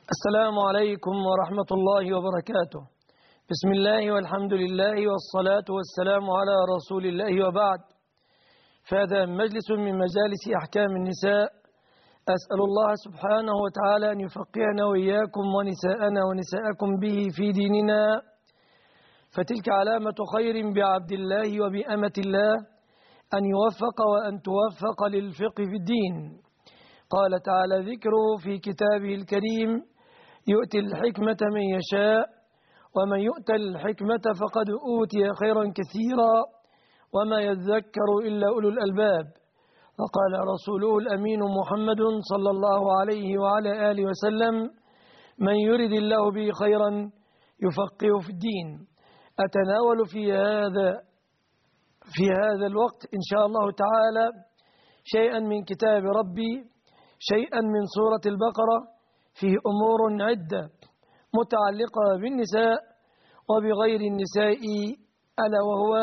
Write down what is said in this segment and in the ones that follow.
السلام عليكم ورحمة الله وبركاته. بسم الله والحمد لله والصلاة والسلام على رسول الله وبعد. فهذا مجلس من مجالس أحكام النساء. أسأل الله سبحانه وتعالى أن يفقهنا وإياكم ونساءنا ونساءكم به في ديننا، فتلك علامة خير بعبد الله وبأمة الله أن يوفق وأن توفق للفقه في الدين. قال تعالى ذكره في كتابه الكريم: يؤتي الحكمة من يشاء ومن يؤت الحكمة فقد أوتي خيرا كثيرا وما يذكر إلا أولو الألباب. وقال رسوله الأمين محمد صلى الله عليه وعلى آله وسلم: من يرد الله به خيرا يفقه في الدين. أتناول في هذا الوقت إن شاء الله تعالى شيئا من كتاب ربي، شيئا من سورة البقرة، فيه أمور عدة متعلقة بالنساء وبغير النساء، ألا وهو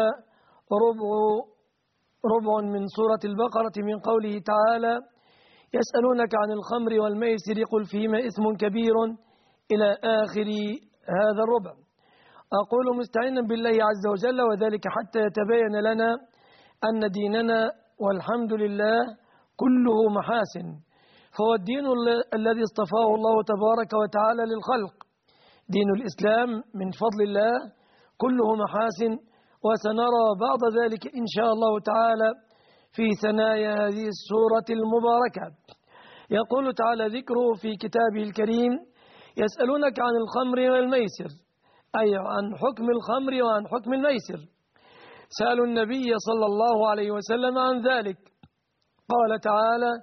ربع من سورة البقرة من قوله تعالى: يسألونك عن الخمر والميسر قل فيهما إثم كبير، إلى آخر هذا الربع. أقول مستعينا بالله عز وجل، وذلك حتى يتبين لنا أن ديننا والحمد لله كله محاسن، فهو الدين الذي اصطفاه الله تبارك وتعالى للخلق. دين الإسلام من فضل الله كله محاسن، وسنرى بعض ذلك إن شاء الله تعالى في ثنايا هذه السورة المباركة. يقول تعالى ذكره في كتابه الكريم: يسألونك عن الخمر والميسر، أي عن حكم الخمر وعن حكم الميسر. سألوا النبي صلى الله عليه وسلم عن ذلك. قال تعالى: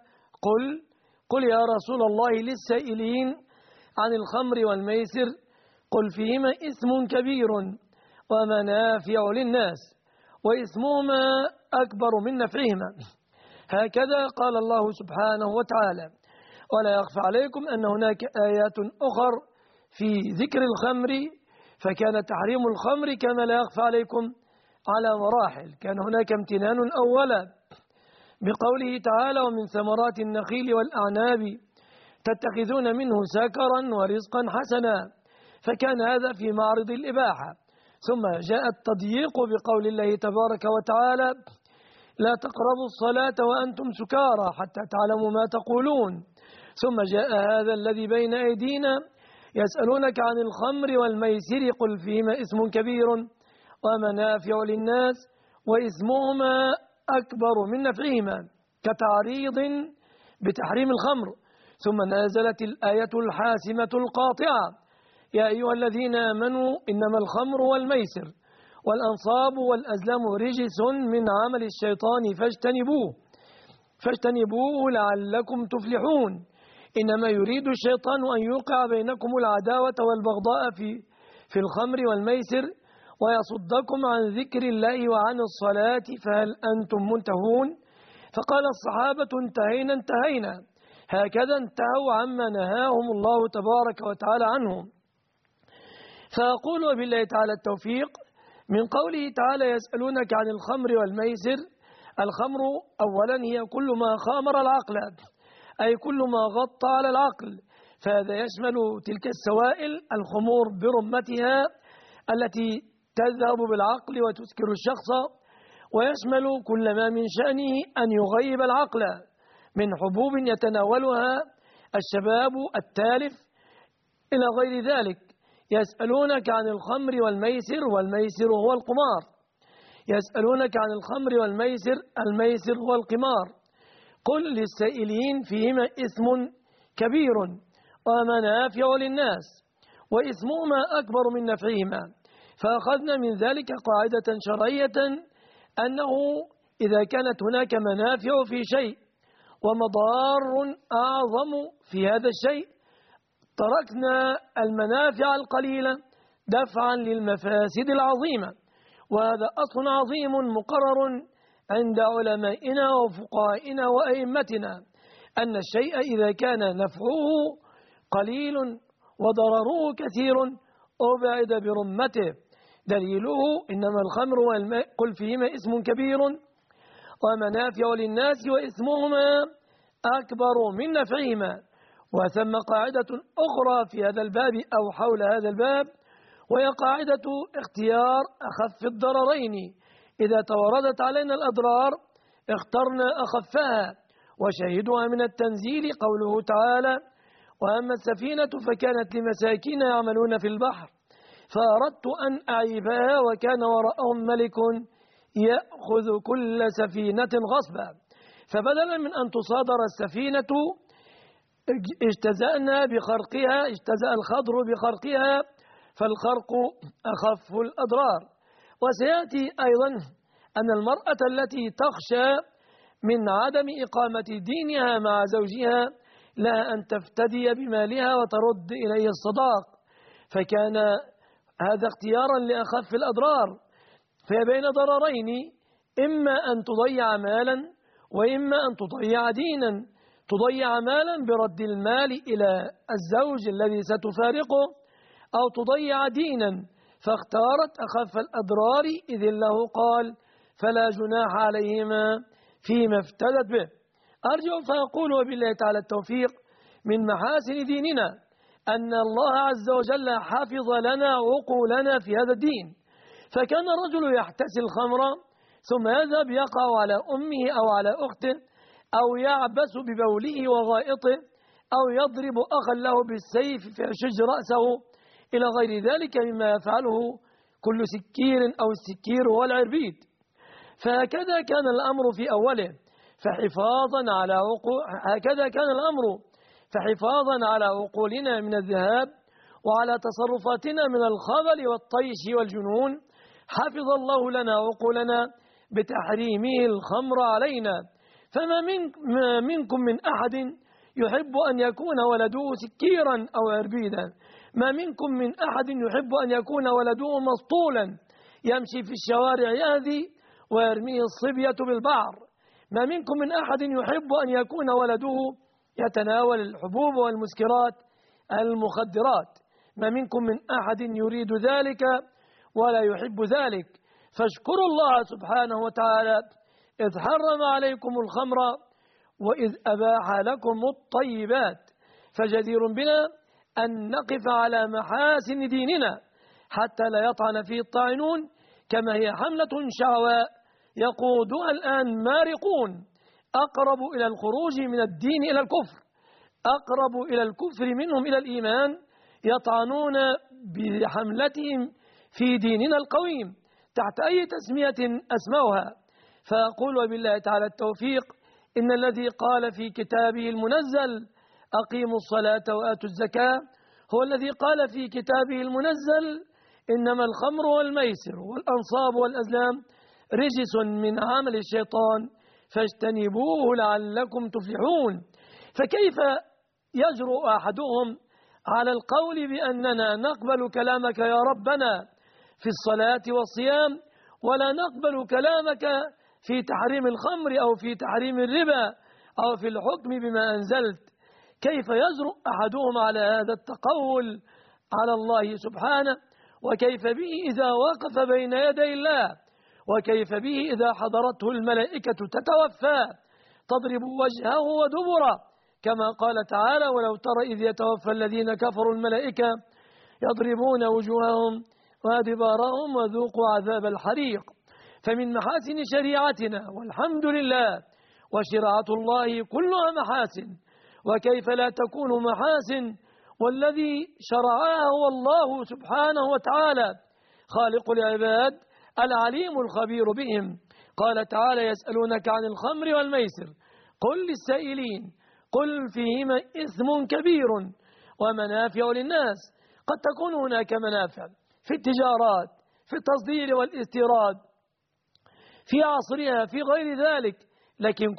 قل يا رسول الله للسائلين عن الخمر والميسر قل فيهما إثم كبير ومنافع للناس وإثمهما أكبر من نفعهما. هكذا قال الله سبحانه وتعالى. ولا يخفى عليكم أن هناك آيات أخر في ذكر الخمر، فكان تحريم الخمر كما لا يخفى عليكم على مراحل. كان هناك امتنان أولا بقوله تعالى: ومن ثمرات النخيل والأعناب تتخذون منه سكرا ورزقا حسنا، فكان هذا في معرض الإباحة. ثم جاء التضييق بقول الله تبارك وتعالى: لا تقربوا الصلاة وأنتم سكارى حتى تعلموا ما تقولون. ثم جاء هذا الذي بين أيدينا: يسألونك عن الخمر والميسر قل فيهما إثم كبير ومنافع للناس وإثمهما أكبر من نفعهما، كتعريض بتحريم الخمر. ثم نزلت الآية الحاسمة القاطعة: يا أيها الذين آمنوا إنما الخمر والميسر والأنصاب والأزلام رجس من عمل الشيطان فاجتنبوه لعلكم تفلحون. إنما يريد الشيطان أن يوقع بينكم العداوة والبغضاء في الخمر والميسر ويصدكم عن ذكر الله وعن الصلاة فهل أنتم منتهون؟ فقال الصحابة: انتهينا. هكذا انتهوا عما نهاهم الله تبارك وتعالى عنهم. فأقول وبالله تعالى التوفيق: من قوله تعالى: يسألونك عن الخمر والميسر، الخمر أولا هي كل ما خامر العقل، أي كل ما غطى على العقل، فهذا يشمل تلك السوائل الخمور برمتها التي تذهب بالعقل وتسكر الشخص، ويشمل كل ما من شأنه أن يغيب العقل من حبوب يتناولها الشباب التالف إلى غير ذلك. يسألونك عن الخمر والميسر، والميسر هو القمار. يسألونك عن الخمر والميسر، الميسر هو القمار. قل للسائلين فيهما إثم كبير ومنافع للناس وإثمهما أكبر من نفعهما. فأخذنا من ذلك قاعدة شرعية أنه إذا كانت هناك منافع في شيء ومضار أعظم في هذا الشيء، تركنا المنافع القليلة دفعا للمفاسد العظيمة. وهذا أصل عظيم مقرر عند علمائنا وفقهائنا وأئمتنا، أن الشيء إذا كان نفعه قليل وضرره كثير أبعد برمته. دليله: إنما الخمر قل فيهما إثم كبير ومنافع للناس وإثمهما أكبر من نفعهما. وثم قاعدة أخرى في هذا الباب أو حول هذا الباب، وهي قاعدة اختيار أخف الضررين. إذا توردت علينا الأضرار اخترنا أخفها، وشهدها من التنزيل قوله تعالى: وأما السفينة فكانت لمساكين يعملون في البحر فأردت أن أعيبها وكان وراءهم ملك يأخذ كل سفينة غصبا. فبدلا من أن تصادر السفينة اجتزأنا بخرقها، اجتزأ الخضر بخرقها، فالخرق أخف الأضرار. وسيأتي أيضا أن المرأة التي تخشى من عدم إقامة دينها مع زوجها لها أن تفتدي بمالها وترد إليه الصداق، فكان هذا اختيارا لأخف الأضرار. فهي بين ضررين، إما أن تضيع مالا وإما أن تضيع دينا. تضيع مالا برد المال إلى الزوج الذي ستفارقه، أو تضيع دينا، فاختارت أخف الأضرار إذ الله قال: فلا جناح عليهما فيما افتدت به. أرجو فأقول وبالله تعالى التوفيق: من محاسن ديننا أن الله عز وجل حفظ لنا عقولنا في هذا الدين. فكان الرجل يحتسي الخمر ثم يذهب يقع على أمه أو على أخته، أو يعبس ببوله وغائطه، أو يضرب أخا له بالسيف فيشج رأسه إلى غير ذلك مما يفعله كل سكير أو السكير هو العربيد. فهكذا كان الأمر في أوله، هكذا كان الأمر فحفاظا على عقولنا من الذهاب وعلى تصرفاتنا من الخبل والطيش والجنون حفظ الله لنا عقولنا بتحريمه الخمر علينا. فما منكم من أحد يحب أن يكون ولده سكيرا أو عربيدا، ما منكم من أحد يحب أن يكون ولده مسطولا يمشي في الشوارع يهذي ويرميه الصبية بالبعر، ما منكم من أحد يحب أن يكون ولده يتناول الحبوب والمسكرات المخدرات، ما منكم من أحد يريد ذلك ولا يحب ذلك. فاشكروا الله سبحانه وتعالى إذ حرم عليكم الخمر وإذ أباح لكم الطيبات. فجدير بنا أن نقف على محاسن ديننا حتى لا يطعن فيه الطاعنون، كما هي حملة شعواء يقودها الآن مارقون أقرب إلى الخروج من الدين إلى الكفر، أقرب إلى الكفر منهم إلى الإيمان، يطعنون بحملتهم في ديننا القويم تحت أي تسمية أسموها. فأقول وبالله تعالى التوفيق: إن الذي قال في كتابه المنزل: أقيموا الصلاة وآتوا الزكاة، هو الذي قال في كتابه المنزل: إنما الخمر والميسر والأنصاب والأزلام رجس من عمل الشيطان فاجتنبوه لعلكم تفلحون. فكيف يجرؤ أحدهم على القول بأننا نقبل كلامك يا ربنا في الصلاة والصيام ولا نقبل كلامك في تحريم الخمر أو في تحريم الربا أو في الحكم بما أنزلت؟ كيف يجرؤ أحدهم على هذا التقول على الله سبحانه؟ وكيف به إذا وقف بين يدي الله؟ وكيف به إذا حضرته الملائكة تتوفى تضرب وجهه ودبره، كما قال تعالى: ولو ترى إذ يتوفى الذين كفروا الملائكة يضربون وجوههم وأدبارهم وذوقوا عذاب الحريق. فمن محاسن شريعتنا والحمد لله، وشريعة الله كلها محاسن، وكيف لا تكون محاسن والذي شرعها هو الله سبحانه وتعالى خالق العباد العليم الخبير بهم. قال تعالى: يسألونك عن الخمر والميسر قل للسائلين قل فيهما إثم كبير ومنافع للناس. قد تكون هناك منافع في التجارات، في التصدير والاستيراد، في عصرها، في غير ذلك، لكن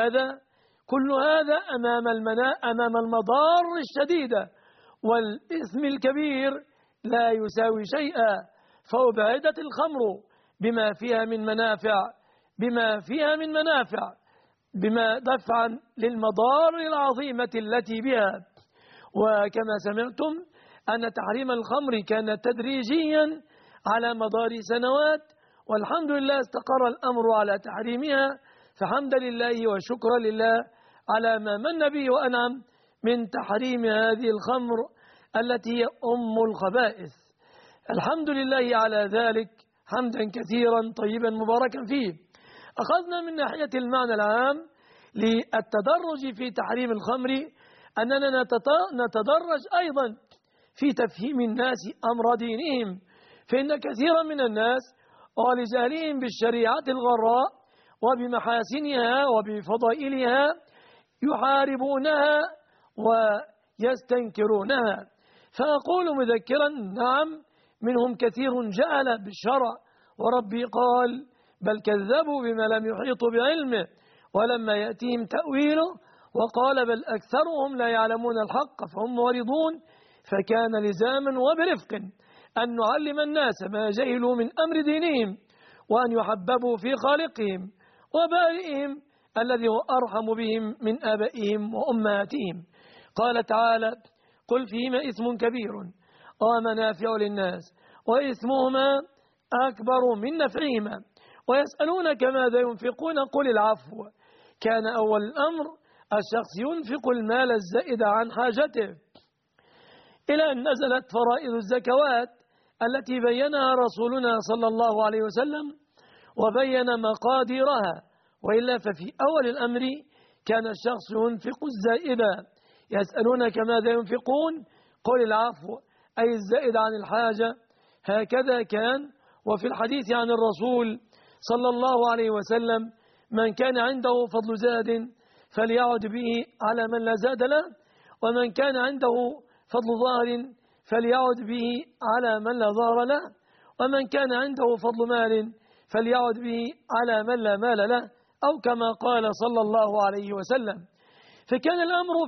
كل هذا أمام المضار الشديدة والإثم الكبير لا يساوي شيئا. فأبعدت الخمر بما فيها من منافع بما دفعا للمضار العظيمة التي بها. وكما سمعتم أن تحريم الخمر كان تدريجيا على مدار سنوات، والحمد لله استقر الأمر على تحريمها، فحمد لله وشكرا لله على ما من به وأنعم من تحريم هذه الخمر التي هي الخبائث. الحمد لله على ذلك حمدا كثيرا طيبا مباركا فيه. أخذنا من ناحية المعنى العام للتدرج في تحريم الخمر أننا نتدرج أيضا في تفهيم الناس أمر دينهم، فإن كثيرا من الناس ولجهلهم بالشريعة الغراء وبمحاسنها وبفضائلها يحاربونها ويستنكرونها. فأقول مذكرا نعم منهم كثير جهل بالشرع، وربي قال بل كذبوا بما لم يحيطوا بعلمه ولما يأتيهم تأويله وقال بل أكثرهم لا يعلمون الحق فهم معرضون. فكان لزاما وبرفق أن نعلم الناس ما جهلوا من أمر دينهم وأن يحببوا في خالقهم وبارئهم الذي هو أرحم بهم من آبائهم وأمهاتهم. قال تعالى قل فيهما إثم كبير ومنافع للناس وإثمهما أكبر من نفعهما ويسألونك ماذا ينفقون قل العفو. كان أول الأمر الشخص ينفق المال الزائد عن حاجته، إلى أن نزلت فرائض الزكوات التي بينها رسولنا صلى الله عليه وسلم وبين مقاديرها، وإلا ففي أول الأمر كان الشخص ينفق الزائد. يسألونك ماذا ينفقون قل العفو أي الزائد عن الحاجة. هكذا كان. وفي الحديث عن الرسول صلى الله عليه وسلم من كان عنده فضل زاد فليعد به على من لا زاد له، ومن كان عنده فضل ظهر فليعد به على من لا ظهر له، ومن كان عنده فضل مال فليعد به على من لا مال له، أو كما قال صلى الله عليه وسلم. فكان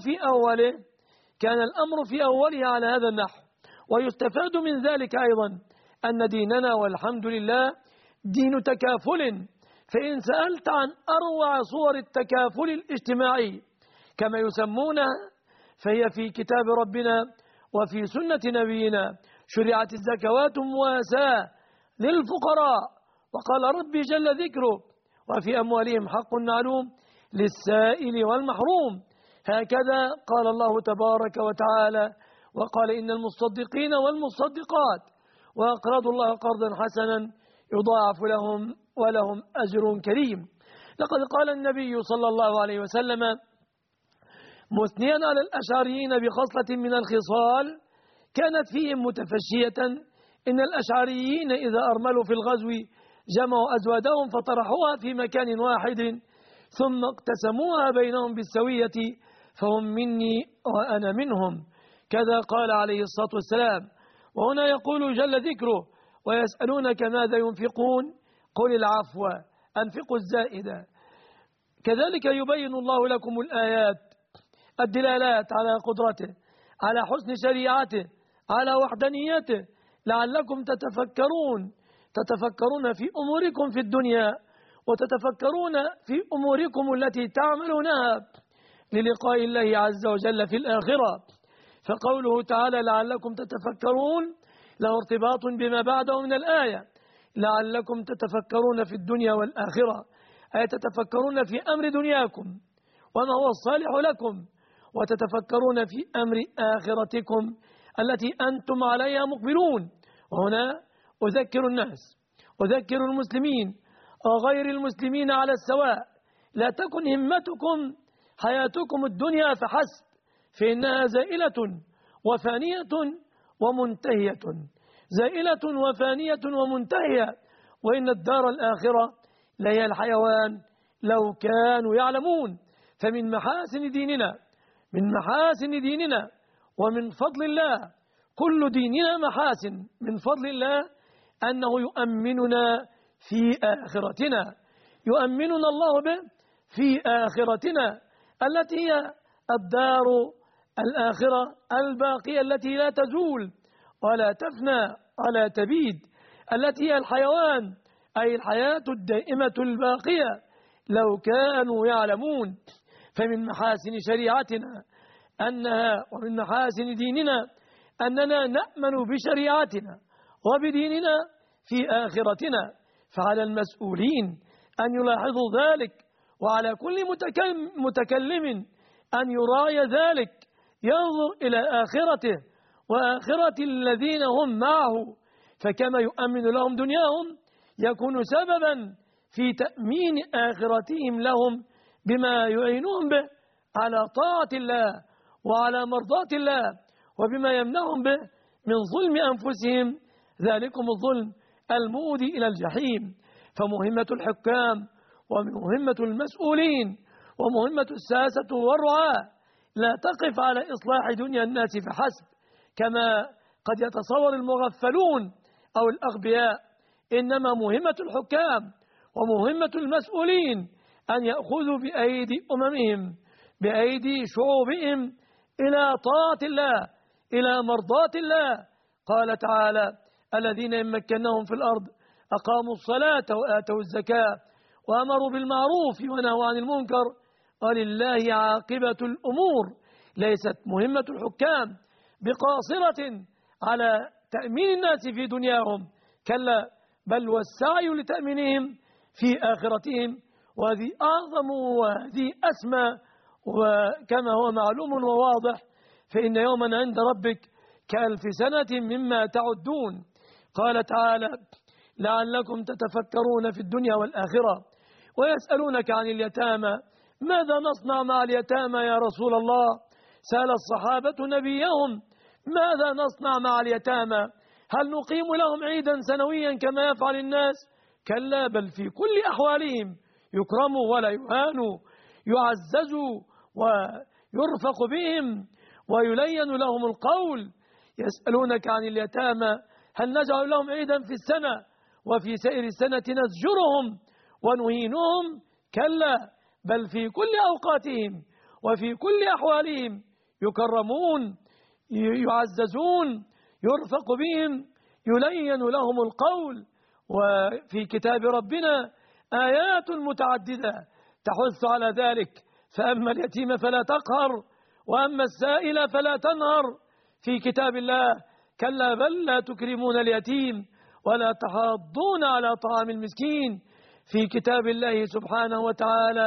الأمر في أوله على هذا النحو. ويستفاد من ذلك أيضا أن ديننا والحمد لله دين تكافل. فإن سألت عن أروع صور التكافل الاجتماعي كما يسمونها فهي في كتاب ربنا وفي سنة نبينا. شرعت الزكوات مواساة للفقراء، وقال ربي جل ذكره وفي أموالهم حق معلوم للسائل والمحروم. هكذا قال الله تبارك وتعالى وقال إن المصدقين والمصدقات وأقرضوا الله قرضا حسنا يضاعف لهم ولهم أجر كريم. لقد قال النبي صلى الله عليه وسلم مثنيا على الأشعريين بخصلة من الخصال كانت فيهم متفشية: إن الأشعريين إذا أرملوا في الغزو جمعوا أزوادهم فطرحوها في مكان واحد ثم اقتسموها بينهم بالسوية فهم مني وأنا منهم. كذا قال عليه الصلاة والسلام. وهنا يقول جل ذكره ويسألونك ماذا ينفقون قل العفو أنفقوا الزائدة. كذلك يبين الله لكم الآيات الدلالات على قدرته، على حسن شريعته، على وحدانيته، لعلكم تتفكرون في أموركم في الدنيا وتتفكرون في أموركم التي تعملونها للقاء الله عز وجل في الآخرة. فقوله تعالى لعلكم تتفكرون له ارتباط بما بعده من الآية، لعلكم تتفكرون في الدنيا والآخرة، أي تتفكرون في أمر دنياكم وما هو الصالح لكم، وتتفكرون في أمر آخرتكم التي أنتم عليها مقبلون. وهنا أذكر الناس، أذكر المسلمين وغير المسلمين على السواء، لا تكن همتكم حياتكم الدنيا فحسب، فإنها زائلة وفانية ومنتهية، زائلة وفانية ومنتهية، وإن الدار الآخرة لهي الحيوان لو كانوا يعلمون. فمن محاسن ديننا ومن فضل الله، كل ديننا محاسن، من فضل الله أنه يؤمننا في آخرتنا، يؤمننا الله به في آخرتنا التي هي الدار الآخرة الباقية التي لا تزول ولا تفنى ولا تبيد، التي هي الحيوان أي الحياة الدائمة الباقية لو كانوا يعلمون. فمن محاسن شريعتنا أنها ومن محاسن ديننا أننا نأمن بشريعتنا وبديننا في آخرتنا. فعلى المسؤولين أن يلاحظوا ذلك، وعلى كل متكلم أن يراعي ذلك، ينظر إلى آخرته وآخرة الذين هم معه، فكما يؤمن لهم دنياهم يكون سببا في تأمين آخرتهم لهم بما يعينهم به على طاعة الله وعلى مرضاة الله، وبما يمنعهم به من ظلم أنفسهم، ذلكم الظلم المؤدي إلى الجحيم. فمهمة الحكام ومهمة المسؤولين ومهمة الساسة والرعاة لا تقف على إصلاح دنيا الناس فحسب كما قد يتصور المغفلون أو الأغبياء، إنما مهمة الحكام ومهمة المسؤولين أن يأخذوا بأيدي أممهم بأيدي شعوبهم إلى طاعة الله إلى مرضاة الله. قال تعالى: الذين إن مكناهم في الأرض أقاموا الصلاة وآتوا الزكاة وأمروا بالمعروف ونهوا عن المنكر ولله عاقبة الأمور. ليست مهمة الحكام بقاصرة على تأمين الناس في دنياهم، كلا، بل والسعي لتأمينهم في آخرتهم، وهذه أعظم وهذه أسمى، وكما هو معلوم وواضح فإن يوما عند ربك كألف سنة مما تعدون. قال تعالى: لعلكم تتفكرون في الدنيا والآخرة ويسألونك عن اليتامى ماذا نصنع مع اليتامى يا رسول الله؟ سأل الصحابة نبيهم: ماذا نصنع مع اليتامى؟ هل نقيم لهم عيدا سنويا كما يفعل الناس؟ كلا، بل في كل أحوالهم يكرموا ولا يهانوا، يعززوا ويرفق بهم ويلين لهم القول. يسألونك عن اليتامى هل نجعل لهم عيدا في السنة وفي سائر السنة نزجرهم ونهينهم؟ كلا، بل في كل أوقاتهم وفي كل أحوالهم يكرمون، يعززون، يرفق بهم، يلين لهم القول. وفي كتاب ربنا آيات متعددة تحث على ذلك، فأما اليتيم فلا تقهر وأما السائل فلا تنهر. في كتاب الله: كلا بل لا تكرمون اليتيم ولا تحاضون على طعام المسكين. في كتاب الله سبحانه وتعالى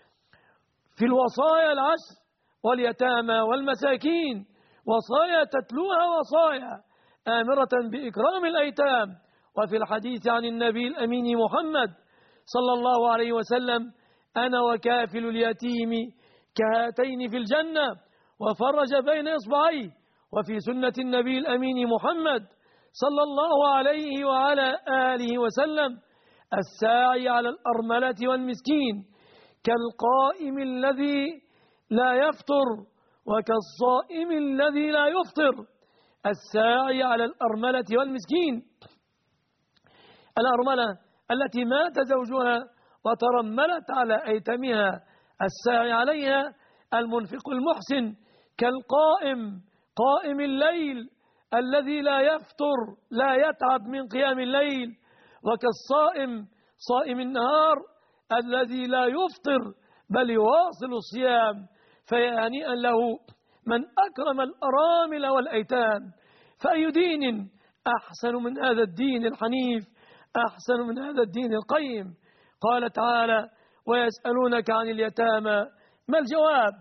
في الوصايا العشر واليتامى والمساكين وصايا تتلوها وصايا آمرة بإكرام الأيتام. وفي الحديث عن النبي الأمين محمد صلى الله عليه وسلم: أنا وكافل اليتيم كهاتين في الجنة، وفرج بين إصبعيه. وفي سنة النبي الأمين محمد صلى الله عليه وعلى آله وسلم: الساعي على الأرملة والمسكين كالقائم الذي لا يفطر وكالصائم الذي لا يفطر. الساعي على الأرملة والمسكين، الأرملة التي مات زوجها وترملت على أيتمها، الساعي عليها المنفق المحسن، كالقائم قائم الليل الذي لا يفطر لا يتعب من قيام الليل، وكالصائم صائم النهار الذي لا يفطر بل يواصل الصيام. فيا هنيئا له من أكرم الأرامل والأيتام. فأي دين أحسن من هذا الدين الحنيف، أحسن من هذا الدين القيم؟ قال تعالى: ويسألونك عن اليتامى ما الجواب؟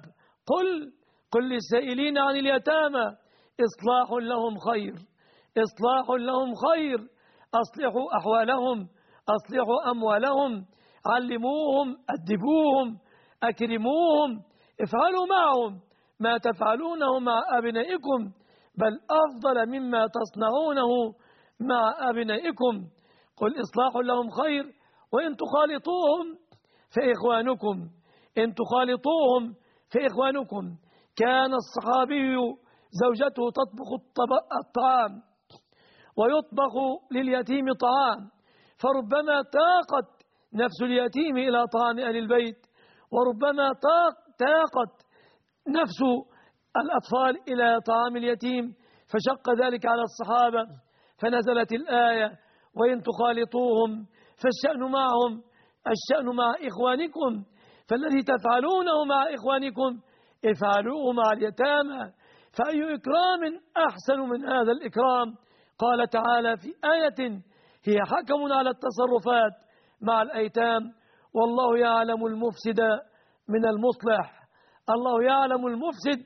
قل للسائلين عن اليتامى إصلاح لهم خير، إصلاح لهم خير. أصلحوا أحوالهم، أصلحوا أموالهم، علموهم، أدبوهم، أكرموهم، افعلوا معهم ما تفعلونه مع أبنائكم، بل أفضل مما تصنعونه مع أبنائكم. قل إصلاح لهم خير وإن تخالطوهم فإخوانكم، إن تخالطوهم فإخوانكم. كان الصحابي زوجته تطبخ الطعام ويطبخ لليتيم طعام، فربما تاقت نفس اليتيم إلى طعام أهل البيت، وربما تاقت نفس الأطفال إلى طعام اليتيم، فشق ذلك على الصحابة، فنزلت الآية: وإن تخالطوهم فالشأن معهم، الشأن مع إخوانكم، فالذي تفعلونه مع إخوانكم افعلوه مع اليتامى. فأي إكرام أحسن من هذا الإكرام؟ قال تعالى في آية هي حكم على التصرفات مع الأيتام: والله يعلم المفسد من المصلح. الله يعلم المفسد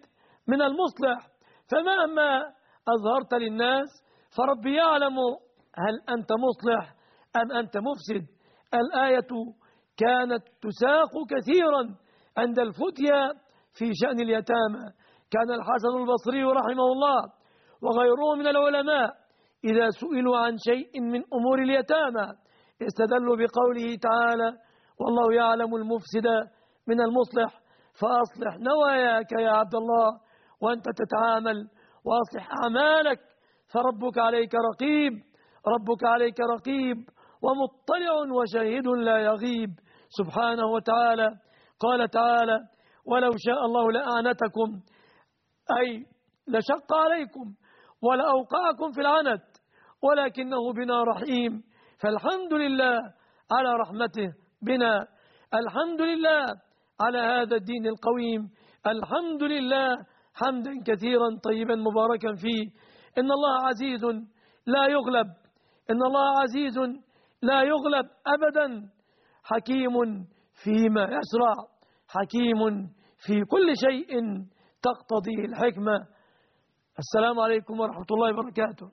من المصلح، فمهما أظهرت للناس فربي يعلم هل أنت مصلح أم أنت مفسد. الآية كانت تساق كثيرا عند الفتيا في شأن اليتامى. كان الحسن البصري رحمه الله وغيره من العلماء إذا سئلوا عن شيء من أمور اليتامى استدلوا بقوله تعالى: والله يعلم المفسد من المصلح، فأصلح نواياك يا عبد الله وأنت تتعامل، وأصلح أعمالك، فربك عليك رقيب، ربك عليك رقيب ومطلع وشهيد لا يغيب سبحانه وتعالى. قال تعالى: ولو شاء الله لأعنتكم، أي لشق عليكم ولأوقعكم في العنت، ولكنه بنا رحيم. فالحمد لله على رحمته بنا، الحمد لله على هذا الدين القويم، الحمد لله حمدا كثيرا طيبا مباركا فيه. إن الله عزيز لا يغلب، إن الله عزيز لا يغلب أبدا، حكيم فيما يشرع، حكيم في كل شيء تقتضيه الحكمة. السلام عليكم ورحمة الله وبركاته.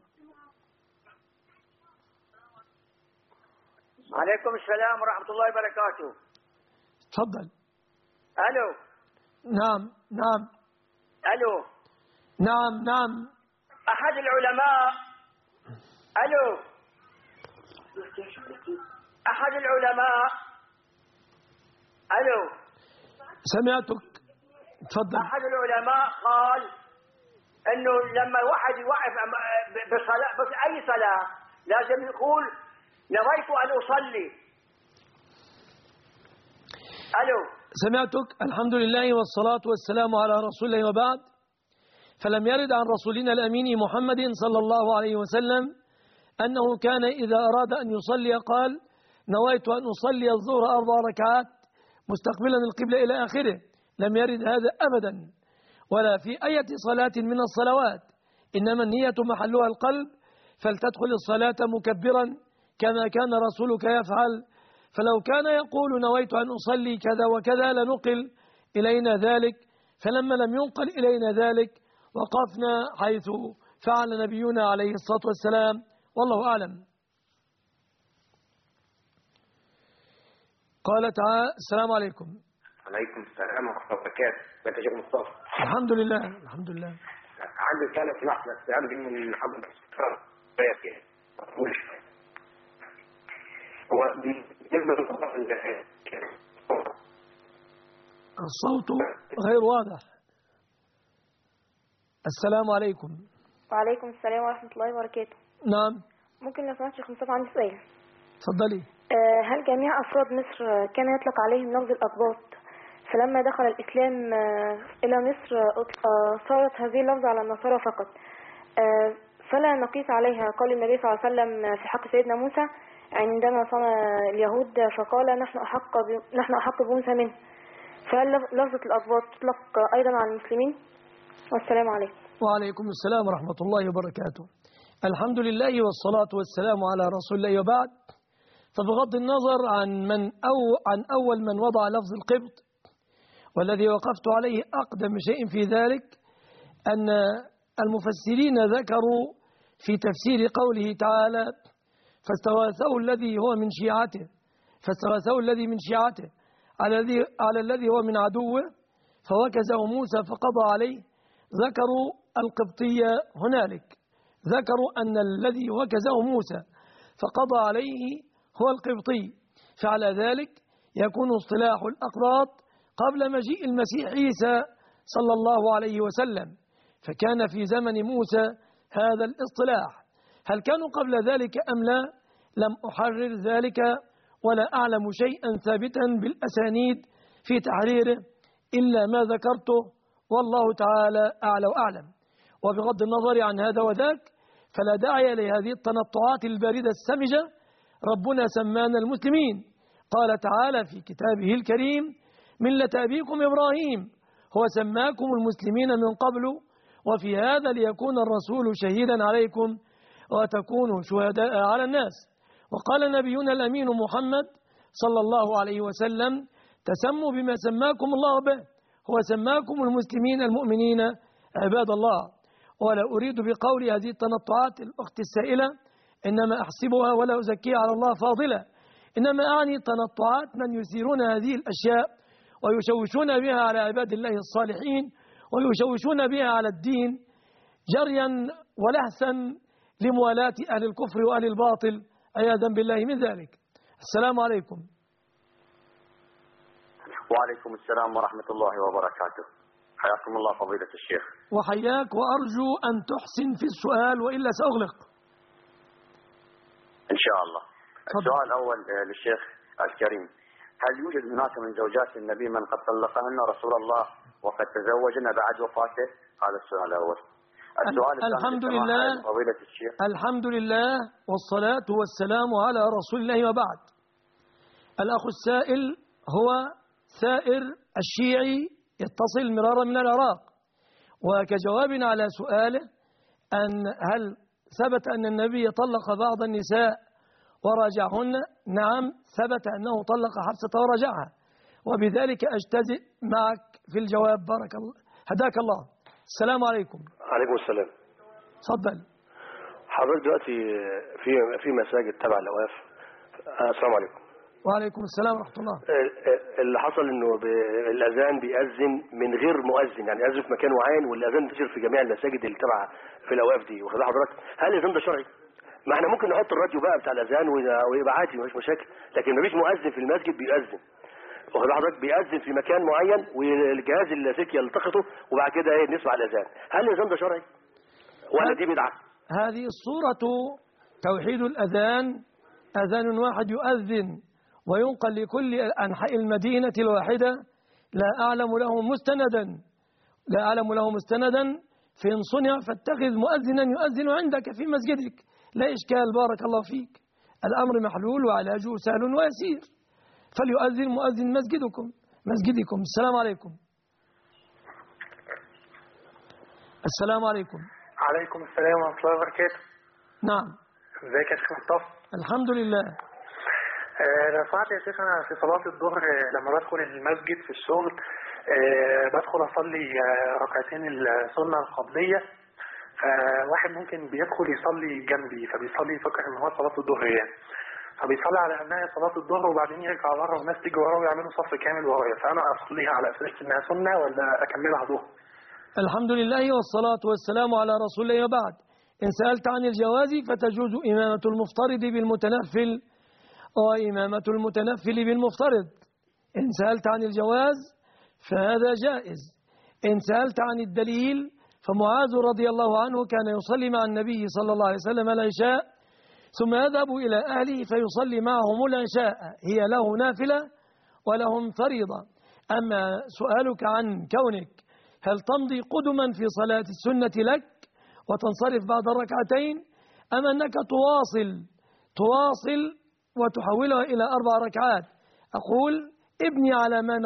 عليكم السلام ورحمة الله وبركاته. تفضل. ألو. نعم نعم. ألو. نعم نعم. أحد العلماء. ألو. أحد العلماء. ألو. سمعتك، تفضل. أحد العلماء قال إنه لما الواحد يوقف بصلاة بأي صلاة لازم يقول نويت أن أصلي. ألو. سمعتك. الحمد لله والصلاة والسلام على رسول الله، وبعد. فلم يرد عن رسولنا الأمين محمد صلى الله عليه وسلم أنه كان إذا أراد أن يصلي قال: نويت أن أصلي الظهر 4 ركعات مستقبلا القبلة إلى آخره. لم يرد هذا أبدا، ولا في أي صلاة من الصلوات. إنما النية محلها القلب، فلتدخل الصلاة مكبرا كما كان رسولك يفعل. فلو كان يقول نويت أن أصلي كذا وكذا لنقل إلينا ذلك، فلما لم ينقل إلينا ذلك وقفنا حيث فعل نبينا عليه الصلاة والسلام، والله أعلم. قال تعالى: السلام عليكم. عليكم السلام ورحمة الله وبركاته. انت شيخ مصطفى؟ الحمد لله الحمد لله. عندي رسالة في لحظة، عندي من حضرتك هو بالنسبة الصوت غير واضح. السلام عليكم. وعليكم السلام ورحمة الله وبركاته. نعم. ممكن لو سمحت شيخ مصطفى عندي سؤال. تفضلي. هل جميع أفراد مصر كان يطلق عليهم لفظ الأقباط، فلما دخل الإسلام إلى مصر صارت هذه اللفظة على النصارى فقط، فلا نقيس عليها قول النبي صلى الله عليه وسلم في حق سيدنا موسى عندما صنع اليهود فقال نحن أحق بموسى منه، فهل لفظة الأقباط تطلق أيضا على المسلمين؟ والسلام عليكم. وعليكم السلام ورحمة الله وبركاته. الحمد لله والصلاة والسلام على رسول الله، وبعد. فبغض النظر عن أول من وضع لفظ القبط، والذي وقفت عليه أقدم شيء في ذلك أن المفسرين ذكروا في تفسير قوله تعالى: فاستغاثه الذي هو من شيعته، فاستغاثه الذي من شيعته على الذي هو من عدوه فوكزه موسى فقضى عليه. ذكروا القبطية هنالك، ذكروا أن الذي وكزه موسى فقضى عليه هو القبطي. فعلى ذلك يكون اصطلاح الأقباط قبل مجيء المسيح عيسى صلى الله عليه وسلم، فكان في زمن موسى هذا الاصطلاح. هل كانوا قبل ذلك أم لا؟ لم أحرر ذلك ولا أعلم شيئا ثابتا بالأسانيد في تحريره إلا ما ذكرته، والله تعالى أعلى وأعلم. وبغض النظر عن هذا وذاك فلا داعي لهذه التنطعات الباردة السمجة. ربنا سمانا المسلمين، قال تعالى في كتابه الكريم: ملة أبيكم إبراهيم هو سماكم المسلمين من قبل وفي هذا ليكون الرسول شهيدا عليكم وتكونوا شهداء على الناس. وقال نبينا الأمين محمد صلى الله عليه وسلم: تسموا بما سماكم الله به، هو سماكم المسلمين المؤمنين عباد الله. ولا أريد بقولي هذه التنطعات الأخت السائلة إنما أحسبها ولا أزكيها على الله فاضلة، إنما أعني تنطعات من يثيرون هذه الأشياء ويشوشون بها على عباد الله الصالحين ويشوشون بها على الدين جريا ولهثا لموالاة أهل الكفر وأهل الباطل عياذا بالله من ذلك. السلام عليكم. وعليكم السلام ورحمة الله وبركاته. حياكم الله فضيلة الشيخ. وحياك، وأرجو أن تحسن في السؤال وإلا سأغلق. إن شاء الله. السؤال الأول للشيخ الكريم: هل يوجد هناك من زوجات النبي من قد طلقهن رسول الله وقد تزوجن بعد وفاته؟ هذا السؤال الأول. السؤال الثاني: الحمد لله، فضيلة الشيخ. الحمد لله والصلاة والسلام على رسول الله وبعد. الأخ السائل هو ثائر الشيعي يتصل مرارا من العراق، وكجواب على سؤاله أن هل ثبت أن النبي طلق بعض النساء وراجعهن؟ نعم، ثبت أنه طلق حفصة ورجعها، وبذلك أجتزئ معك في الجواب. بارك الله، هداك الله. السلام عليكم. عليكم السلام. تفضل. حضرتك دلوقتي في مساجد تبع الأوقاف. السلام عليكم. وعليكم السلام ورحمة الله. اللي حصل انه الاذان بيأذن من غير مؤذن، يعني يأذن في مكان معين والاذان بيصير في جميع المساجد اللي تبع في الاوقاف دي. واخد حضرتك؟ هل الاذان ده شرعي؟ ما احنا ممكن نحط الراديو بقى بتاع الاذان ويبقى عادي مفيش مشاكل، لكن مفيش مؤذن في المسجد بيأذن. واخد حضرتك؟ بيأذن في مكان معين والجهاز اللاسلكي يلتقطه وبعد كده نسمع الاذان. هل الاذان ده شرعي ولا دي بدعه؟ هذه الصورة توحيد الأذان، أذان واحد يؤذن وينقل لكل أنحاء المدينة الواحدة. لا أعلم له مستندا فإن صنع فاتخذ مؤذنا يؤذن عندك في مسجدك، لا إشكال. بارك الله فيك، الأمر محلول وعلاجه سهل ويسير، فليؤذن مؤذن مسجدكم. السلام عليكم. السلام عليكم. عليكم السلام ورحمة الله وبركاته. نعم. ازيك يا شيخ مصطفى؟ الحمد لله. لو سمحت يا شيخ، أنا في صلاة الظهر لما بدخل المسجد في الشغل بدخل أصلي ركعتين السنة القبلية، فواحد ممكن بيدخل يصلي جنبي فبيصلي يفكر إن هو صلاة الظهر يعني، فبيصلي على أنها صلاة الظهر وبعدين يرجع ورا والناس تيجي وراه ويعملوا صف كامل ورايا، فأنا أصليها على أساس إنها سنة ولا أكملها ظهر؟ الحمد لله والصلاة والسلام على رسول الله وبعد. إن سألت عن الجواز فتجوز إمامة المفترض بالمتنفل وإمامة المتنفل بالمفترض. إن سألت عن الجواز فهذا جائز. إن سألت عن الدليل فمعاذ رضي الله عنه كان يصلي مع النبي صلى الله عليه وسلم العشاء ثم يذهب إلى أهله فيصلي معهم العشاء، هي له نافلة ولهم فريضة. أما سؤالك عن كونك هل تمضي قدما في صلاة السنة لك وتنصرف بعد الركعتين أم أنك تواصل وتحولها إلى 4 ركعات؟ أقول ابني على ما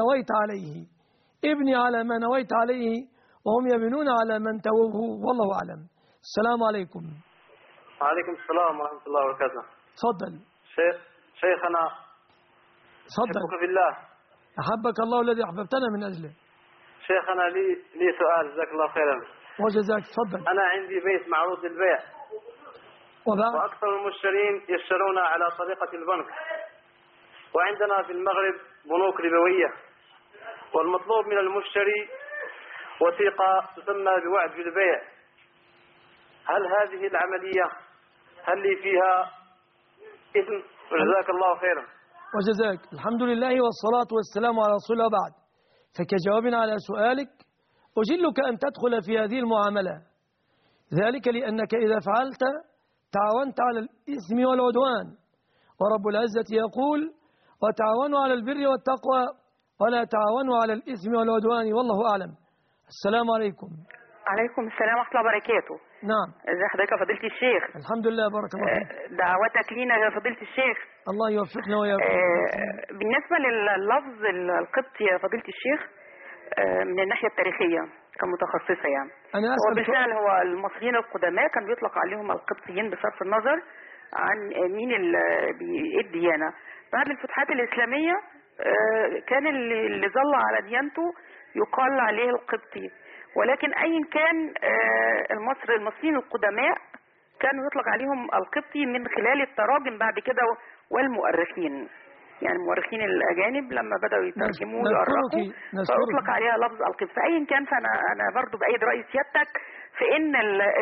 نويت عليه وهم يبنون على من توه، والله أعلم. السلام عليكم. وعليكم السلام ورحمة الله وبركاته. تفضل. شيخنا أحبك في الله. أحبك الله الذي أحببتنا من أجله. شيخنا لي سؤال، جزاك الله خيرا. وجزاك. تفضل. أنا عندي بيت معروض للبيع وأكثر المشترين يشترون على طريقة البنك، وعندنا في المغرب بنوك ربوية، والمطلوب من المشتري وثيقة تسمى بوعد بالبيع. هل هذه العملية لي فيها إثم؟ وجزاك الله خيرا. وجزاك. الحمد لله والصلاة والسلام على رسول الله بعد. فكجواب على سؤالك أجلك أن تدخل في هذه المعاملة، ذلك لأنك إذا فعلت تعاونت على الإثم والعدوان، ورب العزة يقول وتعاونوا على البر والتقوى ولا تعاونوا على الإثم والعدوان والله أعلم. السلام عليكم. عليكم السلام ورحمة الله وبركاته. نعم. ازي حضرتك يا فضيلة الشيخ؟ الحمد لله، بارك الله فيك. دعوتك لينا يا فضيلة الشيخ. الله يوفقنا وياكم. بالنسبة لللفظ القبطي يا فضيلة الشيخ من الناحية التاريخية كمتخصصة يعني، هو بالفعل هو المصريين القدماء كان بيطلق عليهم القبطيين بصرف النظر عن مين الديانة. بعد الفتوحات الإسلامية كان اللي ظل على ديانته يقال عليه القبطي، ولكن أين كان المصريين القدماء كانوا يطلق عليهم القبطي من خلال التراجم بعد كده والمؤرخين، يعني المؤرخين الأجانب لما بدأوا يترجموا ويؤرخوا فأطلق عليها لفظ القبط. فأين كان، فأنا برضو بأيد رأي سيادتك في إن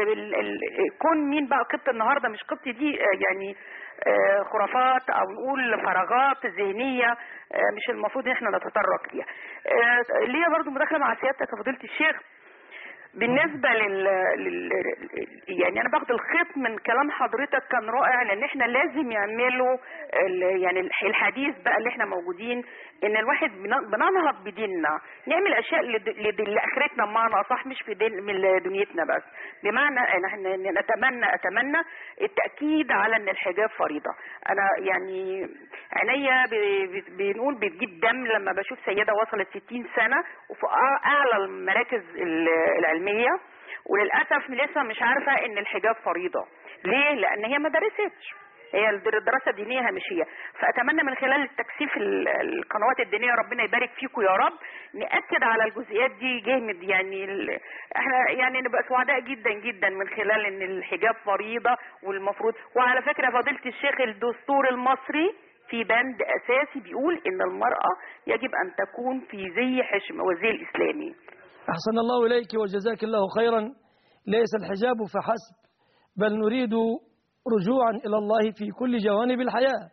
كون مين بقى قبط النهاردة مش قبطي دي يعني خرافات أو نقول فراغات ذهنية مش المفروض إحنا نتطرق ليها. ليا برضو مداخلة مع سيادتك يا فضيلة الشيخ بالنسبة يعني أنا باخد الخيط من كلام حضرتك كان رائع، لأن إحنا لازم يعملوا يعني الحديث بقى اللي إحنا موجودين إن الواحد بننهض بديننا، نعمل أشياء لآخرتنا بمعنى أصح مش في دنيتنا بس، بمعنى إن إحنا أتمنى التأكيد على إن الحجاب فريضة. أنا يعني عينيا بنقول بتجيب دم لما بشوف سيدة وصلت 60 سنة وفي أعلى المراكز العلمية وللأسف لسه مش عارفة ان الحجاب فريضة. ليه؟ لان هي ما درستش، هي الدراسة الدينية هامشية. فأتمنى من خلال التكثيف القنوات الدينية ربنا يبارك فيكم يا رب نأكد على الجزئيات دي جامد، يعني احنا يعني نبقى سعداء جدا جدا من خلال ان الحجاب فريضة والمفروض. وعلى فكرة فضيلة الشيخ الدستور المصري في بند أساسي بيقول ان المرأة يجب ان تكون في زي حشم وزي الإسلامي. أحسن الله إليك وجزاك الله خيرا. ليس الحجاب فحسب، بل نريد رجوعا إلى الله في كل جوانب الحياة،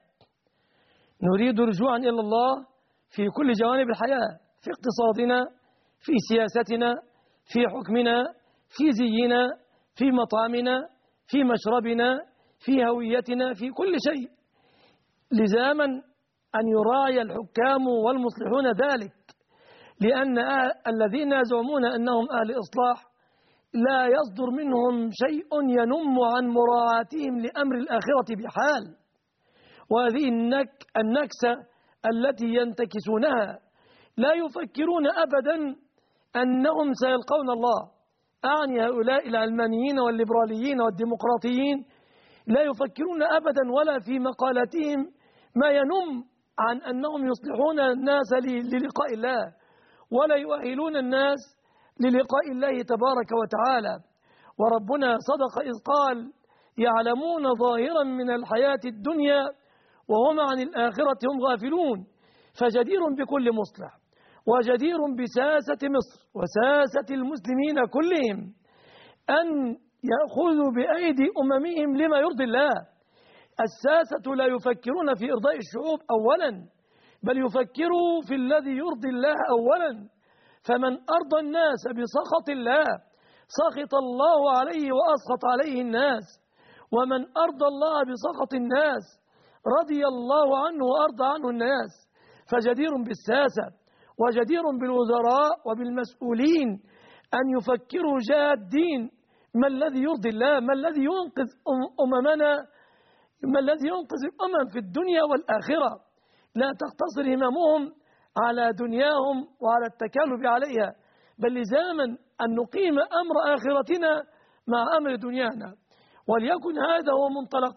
نريد رجوعا إلى الله في كل جوانب الحياة، في اقتصادنا، في سياستنا، في حكمنا، في زينا، في مطعمنا، في مشربنا، في هويتنا، في كل شيء. لزاما أن يراعي الحكام والمصلحون ذلك، لأن الذين يزعمون أنهم أهل إصلاح لا يصدر منهم شيء ينم عن مراعاتهم لأمر الآخرة بحال. وهذه النكسة التي ينتكسونها لا يفكرون أبدا أنهم سيلقون الله. أعني هؤلاء العلمانيين والليبراليين والديمقراطيين لا يفكرون أبدا ولا في مقالاتهم ما ينم عن أنهم يصلحون الناس للقاء الله، ولا يؤهلون الناس للقاء الله تبارك وتعالى. وربنا صدق إذ قال يعلمون ظاهرا من الحياة الدنيا وهم عن الآخرة هم غافلون. فجدير بكل مصلح وجدير بساسة مصر وساسة المسلمين كلهم أن يأخذوا بأيدي أممهم لما يرضي الله. الساسة لا يفكرون في إرضاء الشعوب أولا، بل يفكروا في الذي يرضي الله أولا. فمن أرضى الناس بسخط الله سخط الله عليه وأسخط عليه الناس، ومن أرضى الله بسخط الناس رضي الله عنه وأرضى عنه الناس. فجدير بالساسة وجدير بالوزراء وبالمسؤولين أن يفكروا جادين ما الذي يرضي الله، ما الذي ينقذ أممنا، ما الذي ينقذ الأمم في الدنيا والآخرة. لا تقتصر هممهم على دنياهم وعلى التكالب عليها، بل لزاما أن نقيم أمر آخرتنا مع أمر دنيانا. وليكن هذا هو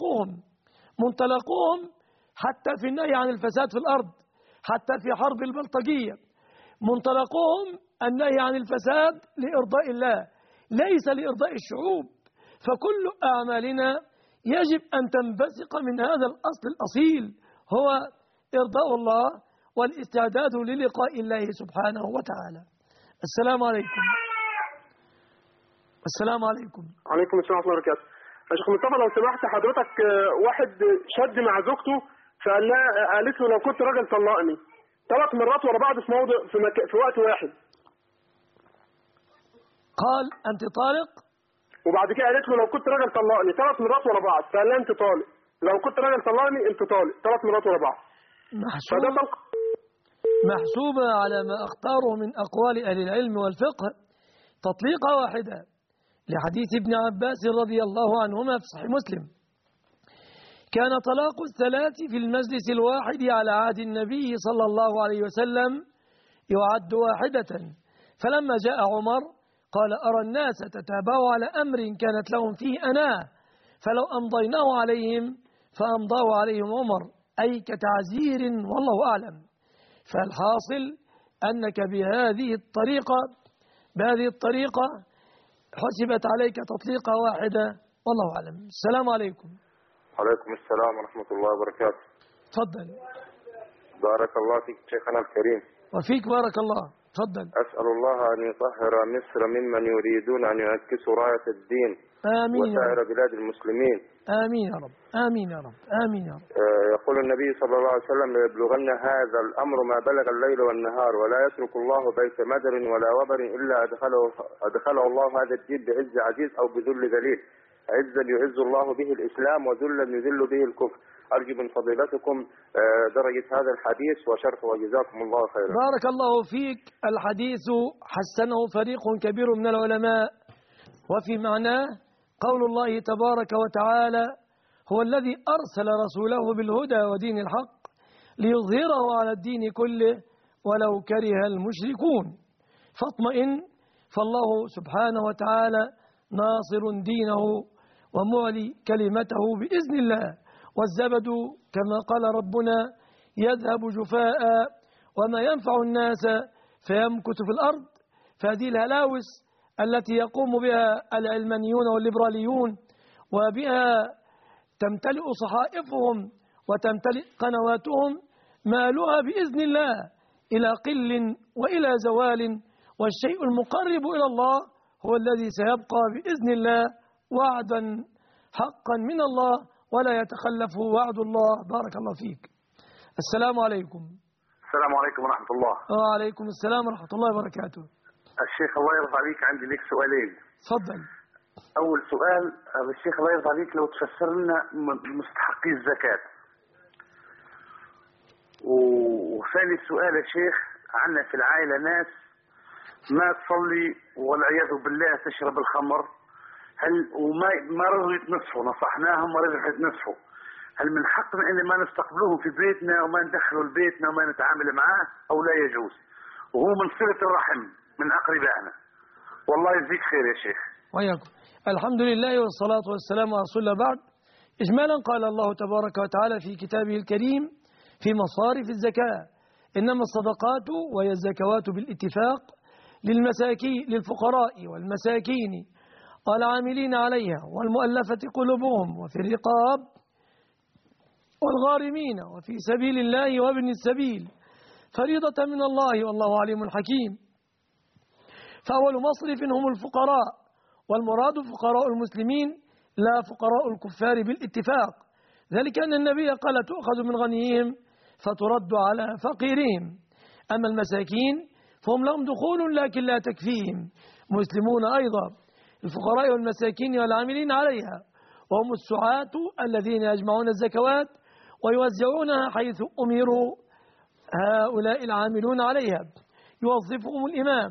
منطلقهم حتى في النهي عن الفساد في الأرض، حتى في حرب البلطجية. منطلقهم النهي عن الفساد لإرضاء الله ليس لإرضاء الشعوب. فكل أعمالنا يجب أن تنبثق من هذا الأصل الأصيل، هو إرضاء الله والاستعداد للقاء الله سبحانه وتعالى. السلام عليكم. السلام عليكم. وعليكم السلام ورحمة الله وبركاته. يا شيخ مصطفى لو سمحت حضرتك، واحد شد مع زوجته قالت له لو كنت راجل طلقني 3 مرات ورا بعض في وقت واحد. قال أنت طالق؟ وبعد كده قالت له لو كنت راجل طلقني 3 مرات ورا بعض، فقال لها أنت طالق. لو كنت راجل طلقني أنت طالق 3 مرات ورا بعض. محسوبة على ما اختاره من أقوال أهل العلم والفقه تطليقة واحدة، لحديث ابن عباس رضي الله عنهما في صحيح مسلم: كان طلاق الثلاث في المجلس الواحد على عهد النبي صلى الله عليه وسلم يعد واحدة. فلما جاء عمر قال: أرى الناس تتابعوا على أمر كانت لهم فيه أناه، فلو أمضيناه عليهم فأمضاه عليهم عمر، أي كتعزير والله أعلم. فالحاصل أنك بهذه الطريقة بهذه الطريقة حسبت عليك تطليقة واحدة، والله أعلم. السلام عليكم. وعليكم السلام ورحمة الله وبركاته. تفضل. بارك الله فيك شيخنا الكريم. وفيك بارك الله. تفضل. أسأل الله أن يطهر مصر ممن يريدون أن يعكسوا راية الدين آمين وسائر بلاد المسلمين. آمين يا رب. آمين يا رب. آمين يا رب. يقول النبي صلى الله عليه وسلم: ليبلغن هذا الأمر ما بلغ الليل والنهار، ولا يترك الله بيت مدر ولا وبر إلا أدخله الله هذا الدين بعز عزيز أو بذل ذليل. عزا يعز الله به الإسلام، وذلا يذل به الكفر. أرجو من فضيلتكم درجة هذا الحديث وشرح، وجزاكم الله خيرا. بارك الله فيك. الحديث حسنه فريق كبير من العلماء، وفي معناه قول الله تبارك وتعالى: هو الذي أرسل رسوله بالهدى ودين الحق ليظهره على الدين كله ولو كره المشركون. فاطمئن، فالله سبحانه وتعالى ناصر دينه ومعلي كلمته بإذن الله. والزبد كما قال ربنا يذهب جفاء وما ينفع الناس فيمكث في الأرض. فهذه الهلاوس التي يقوم بها العلمانيون والليبراليون وبها تمتلئ صحائفهم وتمتلئ قنواتهم مالها بإذن الله إلى قل وإلى زوال، والشيء المقرب إلى الله هو الذي سيبقى بإذن الله وعدا حقا من الله ولا يتخلف وعد الله. بارك الله فيك. السلام عليكم. السلام عليكم ورحمة الله. وعليكم السلام ورحمة الله وبركاته. الشيخ الله يرضى عليك، عندي لك سؤالين. تفضل. أول سؤال، الشيخ الله يرضى عليك لو تفسر لنا مستحقي الزكاة. وثاني سؤال يا شيخ، عندنا في العائلة ناس ما تصلي والعياذ بالله تشرب الخمر، هل وما رضوا يتنصفوا، نصحناهم ما رضوا يتنصفوا، هل من حقنا ان ما نستقبلوهم في بيتنا وما ندخلوا لبيتنا وما نتعامل معاه او لا يجوز؟ وهو من صلة الرحم من اقربائنا. والله يجزيك خير يا شيخ. وياكم. الحمد لله والصلاة والسلام على رسول الله. بعد، إجمالا قال الله تبارك وتعالى في كتابه الكريم في مصارف الزكاة: إنما الصدقات وهي الزكوات بالاتفاق للفقراء والمساكين والعاملين عليها والمؤلفة قلوبهم وفي الرقاب والغارمين وفي سبيل الله وابن السبيل فريضة من الله والله عليم حكيم. فأول مصرف هم الفقراء، والمراد فقراء المسلمين لا فقراء الكفار بالاتفاق، ذلك أن النبي قال: تؤخذ من غنيهم فترد على فقيرهم. أما المساكين فهم لهم دخول لكن لا تكفيهم، مسلمون أيضا، الفقراء والمساكين والعاملين عليها، وهم السعاة الذين يجمعون الزكوات ويوزعونها حيث أمروا هؤلاء العاملون عليها، يوظفهم الإمام.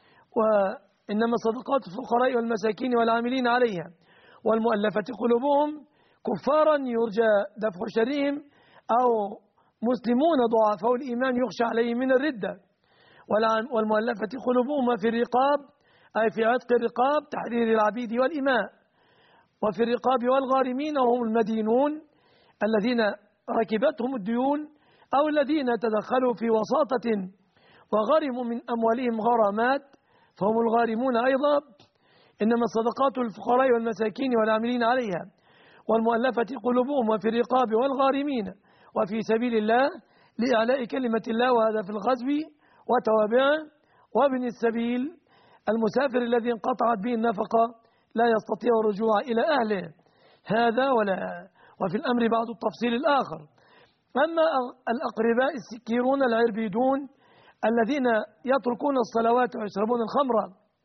وإنما صدقات الفقراء والمساكين والعاملين عليها والمؤلفة قلوبهم كفارا يرجى دفع شرهم، أو مسلمون ضعفاء الإيمان يخشى عليهم من الردة. والمؤلفة قلوبهم في الرقاب، أي في عتق الرقاب، تحرير العبيد والإماء. وفي الرقاب والغارمين وهم المدينون الذين ركبتهم الديون أو الذين تدخلوا في وساطة وغرموا من أموالهم غرامات فهم الغارمون أيضا. إنما الصدقات للفقراء والمساكين والعاملين عليها والمؤلفة قلوبهم وفي الرقاب والغارمين وفي سبيل الله لإعلاء كلمة الله، وهذا في الغزو وتوابعه وابن السبيل المسافر الذي انقطعت به النفقة لا يستطيع الرجوع إلى أهله. هذا وفي الأمر بعض التفصيل الآخر. أما الأقرباء السكيرون العربيدون الذين يتركون الصلوات ويشربون الخمر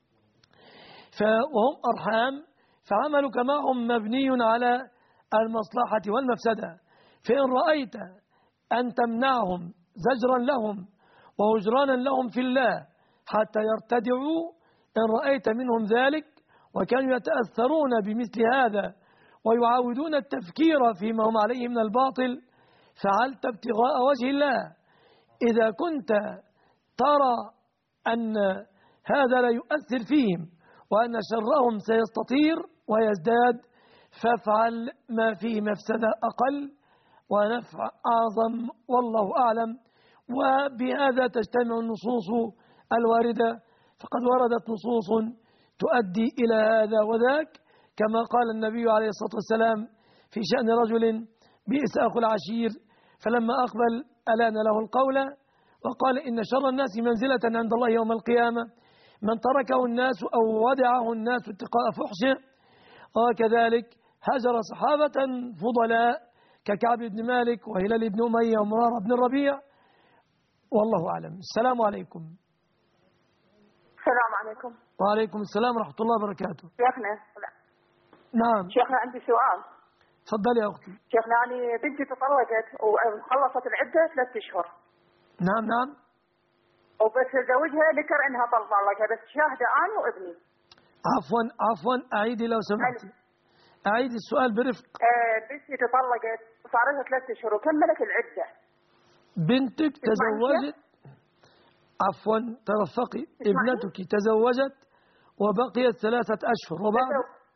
وهم أرحام، فعملك معهم مبني على المصلحة والمفسدة. فإن رأيت أن تمنعهم زجرا لهم وهجرانا لهم في الله حتى يرتدعوا، إن رأيت منهم ذلك وكانوا يتأثرون بمثل هذا ويعاودون التفكير فيما هم عليه من الباطل، فعلت ابتغاء وجه الله. إذا كنت ترى أن هذا لا يؤثر فيهم وأن شرهم سيستطير ويزداد، فافعل ما فيه مفسدة أقل ونفع أعظم، والله أعلم. وبهذا تجتمع النصوص الواردة فقد وردت نصوص تؤدي إلى هذا وذاك، كما قال النبي عليه الصلاة والسلام في شأن رجل بئس أخو العشير، فلما أقبل ألان له القول وقال إن شر الناس منزلة عند الله يوم القيامة من تركه الناس أو ودعه الناس اتقاء فحشه. وكذلك هجر صحابة فضلاء ككعب بن مالك وهلال بن أمية ومرارة بن الربيع، والله أعلم. السلام عليكم. السلام عليكم. وعليكم السلام ورحمة الله وبركاته. شيخنا. نعم. شيخنا عندي سؤال. تفضلي يا أختي. شيخنا يعني بنتي تطلقت وخلصت العدة 3 أشهر. نعم نعم. وبس زوجها ذكر انها طلقها، بس شاهدة انا وابني. عفوا أعيدي لو سمحتي. أعيدي السؤال برفق. بنتي تطلقت وصار لها 3 أشهر وكملت العدة. بنتك تزوجت، عفوا ترفقي، ابنتك تزوجت وبقيت 3 أشهر وبعد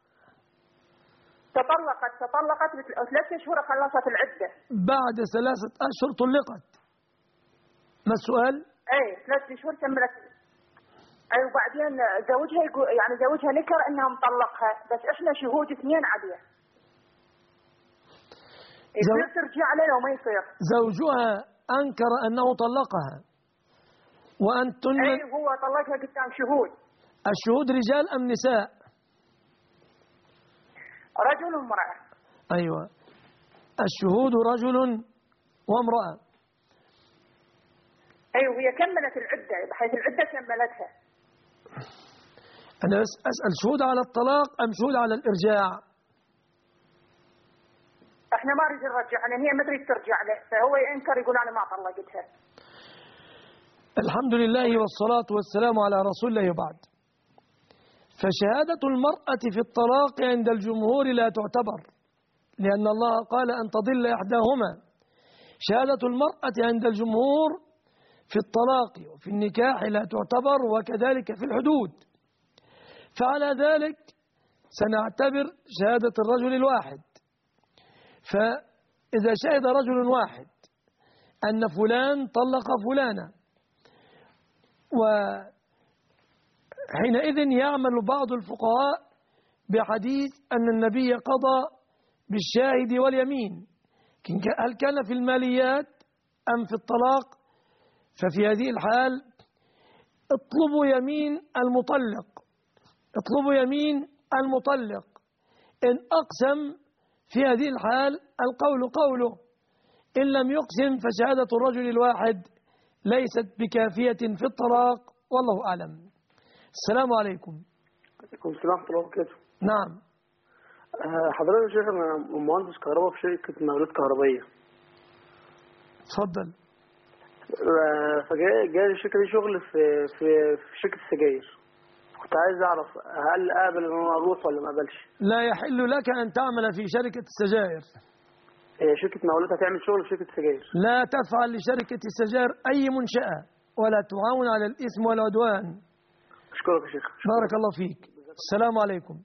تطلقت 3 أشهر خلصت العدة. بعد 3 أشهر طلقت. ما السؤال؟ اي 3 أشهر كملت. اي وبعدين زوجها يعني زوجها نكر انها مطلقها، بس احنا شهود 2 عليه. يصير ترجع له وما يصير. زوجها انكر انه طلقها وانتن. اي هو طلقها قدام شهود. الشهود رجال ام نساء؟ رجل وامرأة. ايوه، الشهود رجل وامرأة. ايوه وهي كملت العدة، بحيث العدة كملتها. أنا أسأل شهود على الطلاق أم شهود على الإرجاع؟ احنا ما نريد نرجع، لأن هي ما تريد ترجع له، فهو ينكر يقول أنا ما طلقتها. الحمد لله والصلاة والسلام على رسول الله وبعد. فشهادة المرأة في الطلاق عند الجمهور لا تعتبر، لأن الله قال أن تضل إحداهما. شهادة المرأة عند الجمهور في الطلاق وفي النكاح لا تعتبر، وكذلك في الحدود. فعلى ذلك سنعتبر شهادة الرجل الواحد. فإذا شهد رجل واحد أن فلان طلق فلانة، وحينئذ يعمل بعض الفقهاء بحديث أن النبي قضى بالشاهد واليمين، هل كان في الماليات أم في الطلاق؟ ففي هذه الحال اطلبوا يمين المطلق، اطلبوا يمين المطلق. إن أقسم في هذه الحال القول قوله، إن لم يقسم فشهادة الرجل الواحد ليست بكافية في الطلاق، والله أعلم. السلام عليكم. عليكم السلام ورحمة الله وبركاته. نعم. حضرتك يا شيخ أنا مهندس كهرباء في شركة مقاولات كهربائية. اتفضل. فجاء الشركة دي شغل في شركة السجاير. كنت عايز أعرف هل أقبل إن أنا أروح ولا ما أقبلش؟ لا يحل لك أن تعمل في شركة السجاير. شركة مقاولات هتعمل شغل في شركة السجاير. لا تفعل لشركة السجاير أي منشأة، ولا تعاون على الإثم والعدوان. أشكرك يا شيخ. بارك الله فيك. السلام عليكم.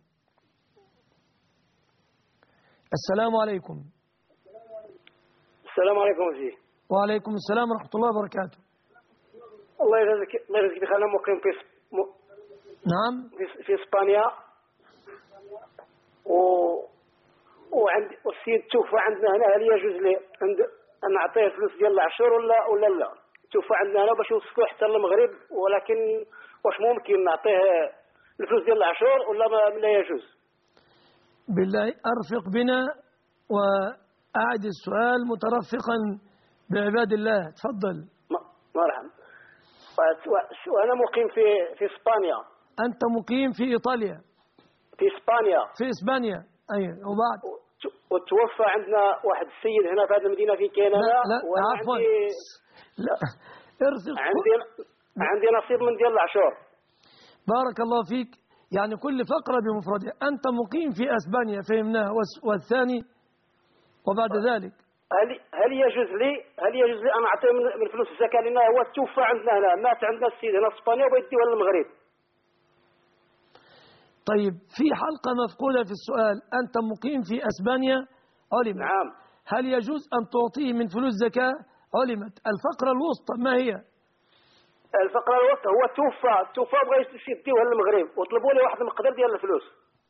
السلام عليكم. السلام عليكم يا سيدي. وعليكم السلام ورحمة الله وبركاته. الله يجزيك أنا مقيم نعم في إسبانيا، وعندي والسيد توفى عندنا هنا، هل يجوز لي أن أعطيه فلوس ديال العشر ولا لا؟ توفى عندنا هنا باش يوصلوا حتى المغرب، ولكن واش ممكن نعطيه الفلوس ديال العشر ولا ما لا يجوز؟ بالله أرفق بنا وأعد السؤال مترفقا بعباد الله. تفضل. مرحبا. وأنا مقيم في إسبانيا. أنت مقيم في إيطاليا؟ في إسبانيا. في إسبانيا أيوة. وبعد وتوفى عندنا واحد السيد هنا في هذه المدينة في كندا. لا عفوا. لا ارفق. عندي نصيب من ديال العشور. بارك الله فيك. يعني كل فقرة بمفردها. أنت مقيم في أسبانيا فهمناها، والثاني وبعد ذلك هل يجوز لي أن أعطيه من فلوس الزكاة، لأنه هو توفى عندنا هنا، مات عندنا السيد هنا في إسبانيا وبيديه للمغرب. طيب في حلقة مفقودة في السؤال. أنت مقيم في أسبانيا علمت. نعم. هل يجوز أن تعطيه من فلوس زكاة علمت. الفقرة الوسطى ما هي؟ الفقرة الوسطى هو توفى بغا يديوها للمغرب وطلبوا لي واحد المقدار ديال الفلوس.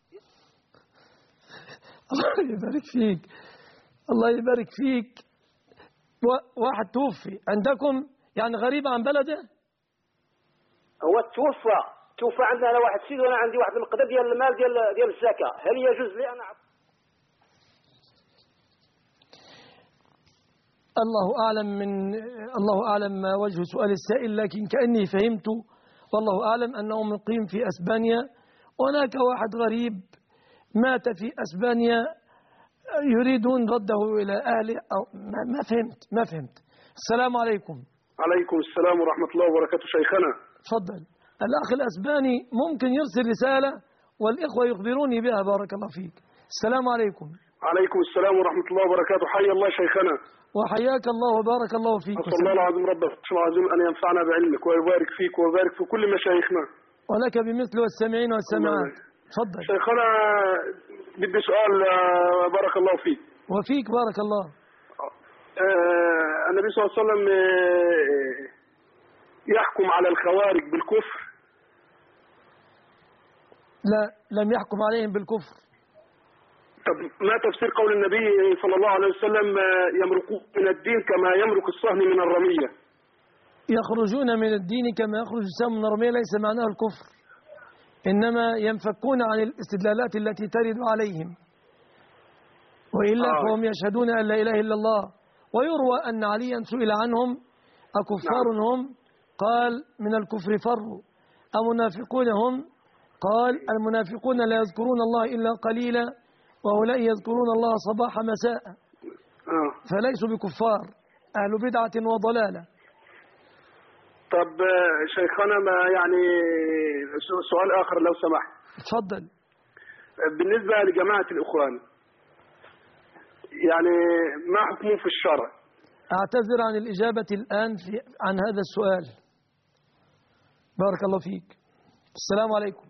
الله يبارك فيك، الله يبارك فيك. واحد توفي عندكم يعني غريب عن بلده؟ هو توفى عندنا واحد سيد وانا عندي واحد المقدار ديال المال ديال الزكاة، هل يجوز لي انا؟ الله أعلم ما وجه سؤال السائل، لكن كأني فهمت والله أعلم أنه مقيم في أسبانيا، هناك واحد غريب مات في أسبانيا يريدون رده إلى أهله أو ما فهمت. السلام عليكم. عليكم السلام ورحمة الله وبركاته. شيخنا تفضل. الأخ الأسباني ممكن يرسل رسالة والإخوة يخبروني بها. بارك الله فيك. السلام عليكم. عليكم السلام ورحمة الله وبركاته. حي الله شيخنا. وحياك الله وبارك الله فيك. أسأل الله العظيم رب العظيم أن ينفعنا بعلمك ويبارك فيك ويبارك في كل مشايخنا. ولك بمثل والسامعين والسامعات. تفضل. شيخنا بدي سؤال. بارك الله فيك. وفيك بارك الله. النبي صلى الله عليه وسلم يحكم على الخوارج بالكفر؟ لا، لم يحكم عليهم بالكفر. طب ما تفسير قول النبي صلى الله عليه وسلم يمرقون من الدين كما يمرق الصهن من الرمية؟ يخرجون من الدين كما يخرج السهم من الرمية ليس معناه الكفر، إنما ينفكون عن الاستدلالات التي ترد عليهم، وإلا فهم يشهدون أن لا إله إلا الله. ويروى أن عليا سئل عنهم أكفار هم؟ قال من الكفر فروا. أمنافقون هم؟ قال المنافقون لا يذكرون الله إلا قليلا وهؤلاء يذكرون الله صباح مساء، فليسوا بكفار، أهل بدعة وضلالة. طب شيخنا ما يعني سؤال آخر لو سمحت. تفضل. بالنسبة لجماعة الإخوان يعني ما حكمه في الشرع؟ أعتذر عن الإجابة الآن عن هذا السؤال. بارك الله فيك. السلام عليكم.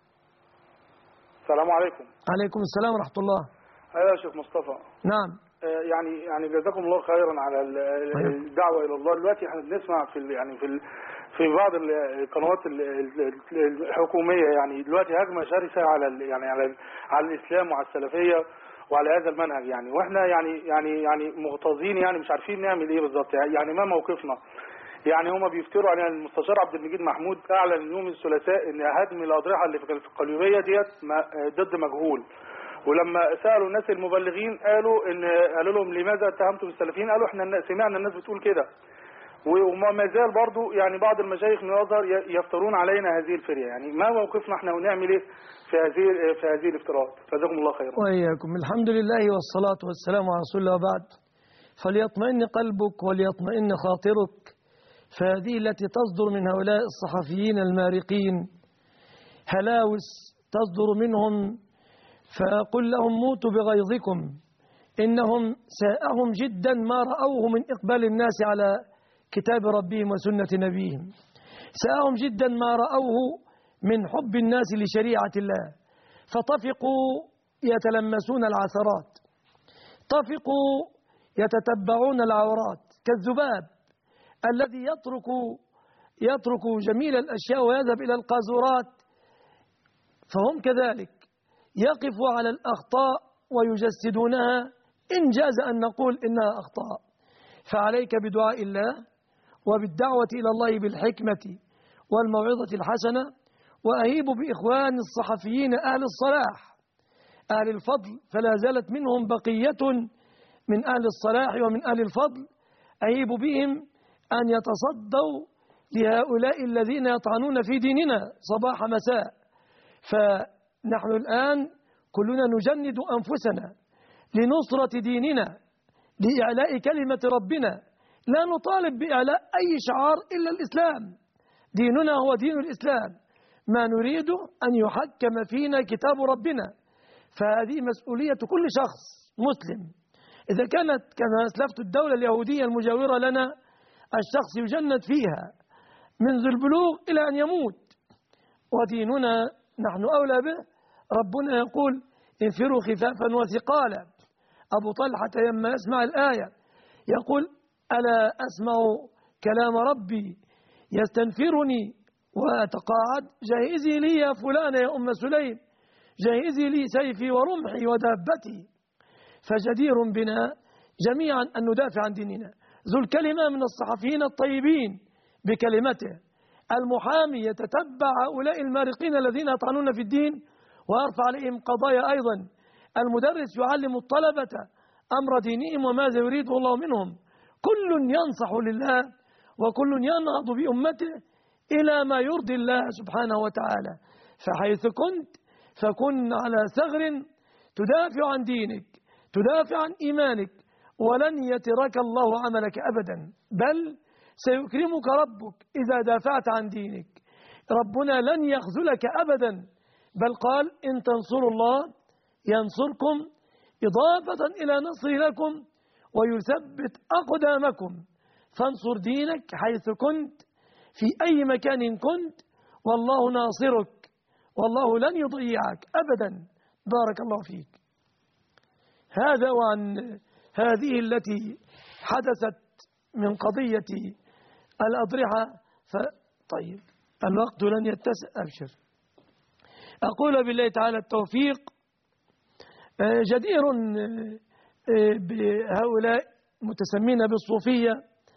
السلام عليكم. عليكم السلام ورحمة الله. أيوة يا شيخ مصطفى. نعم. يعني جزاكم الله خيرا على الدعوة إلى الله. دلوقتي احنا بنسمع في بعض القنوات الحكومية يعني دلوقتي هجمة شرسة على الإسلام وعلى السلفية وعلى هذا المنهج يعني، واحنا يعني مغتاظين يعني مش عارفين نعمل ايه بالظبط يعني ما موقفنا. يعني هما بيفتروا علينا. المستشار عبد المجيد محمود اعلن يوم الثلاثاء ان هدم الاضرحه اللي في القليوبيه ديت ضد مجهول. ولما سالوا الناس المبلغين قالوا لهم لماذا اتهمتم السلفيين؟ قالوا احنا سمعنا الناس بتقول كده. وما زال برضو يعني بعض المشايخ من الازهر يفترون علينا هذه الفريه. يعني ما موقفنا احنا ونعمل ايه في هذه الافتراءات؟ جزاكم الله خيرا. واياكم. الحمد لله والصلاه والسلام على رسول الله وبعد. فليطمئن قلبك وليطمئن خاطرك، فهذه التي تصدر من هؤلاء الصحفيين المارقين هلاوس تصدر منهم، فقل لهم موتوا بغيظكم، إنهم ساءهم جدا ما رأوه من إقبال الناس على كتاب ربهم وسنة نبيهم، ساءهم جدا ما رأوه من حب الناس لشريعة الله، فطفقوا يتلمسون العثرات، طفقوا يتتبعون العورات كالذباب الذي يترك جميل الأشياء ويذهب إلى القاذورات، فهم كذلك يقفوا على الأخطاء ويجسدونها إن جاز أن نقول إنها أخطاء. فعليك بدعاء الله وبالدعوة إلى الله بالحكمة والموعظة الحسنة، وأهيب بإخوان الصحفيين أهل الصلاح أهل الفضل، فلا زالت منهم بقية من أهل الصلاح ومن أهل الفضل، أهيب بهم أن يتصدوا لهؤلاء الذين يطعنون في ديننا صباح مساء. فنحن الآن كلنا نجند أنفسنا لنصرة ديننا، لإعلاء كلمة ربنا، لا نطالب بإعلاء أي شعار إلا الإسلام، ديننا هو دين الإسلام، ما نريد أن يحكم فينا كتاب ربنا. فهذه مسؤولية كل شخص مسلم. إذا كانت كما أسلفت الدولة اليهودية المجاورة لنا الشخص يجند فيها منذ البلوغ إلى أن يموت، وديننا نحن أولى به. ربنا يقول انفروا خفافا وثقالا. أبو طلحة لما يسمع الآية يقول ألا أسمع كلام ربي يستنفرني وأتقاعد، جهزي لي يا فلان يا أم سليم، جهزي لي سيفي ورمحي ودابتي. فجدير بنا جميعا أن ندافع عن ديننا. ذو الكلمة من الصحفيين الطيبين بكلمته، المحامي يتتبع هؤلاء المارقين الذين يطعنون في الدين ويرفع عليهم قضايا أيضا، المدرس يعلم الطلبة أمر دينهم وماذا يريده الله منهم. كل ينصح لله وكل ينهض بأمته إلى ما يرضي الله سبحانه وتعالى. فحيث كنت فكن على ثغر تدافع عن دينك، تدافع عن إيمانك، ولن يترك الله عملك أبدا، بل سيكرمك ربك إذا دافعت عن دينك. ربنا لن يخذلك أبدا، بل قال إن تنصروا الله ينصركم، إضافة إلى نصر لكم ويثبت أقدامكم. فانصر دينك حيث كنت في أي مكان كنت، والله ناصرك والله لن يضيعك أبدا. بارك الله فيك. هذا وعن هذه التي حدثت من قضية الأضرحة. طيب الوقت لن يتسع، أبشر. أقول بالله تعالى التوفيق. جدير بهؤلاء متسمين بالصوفية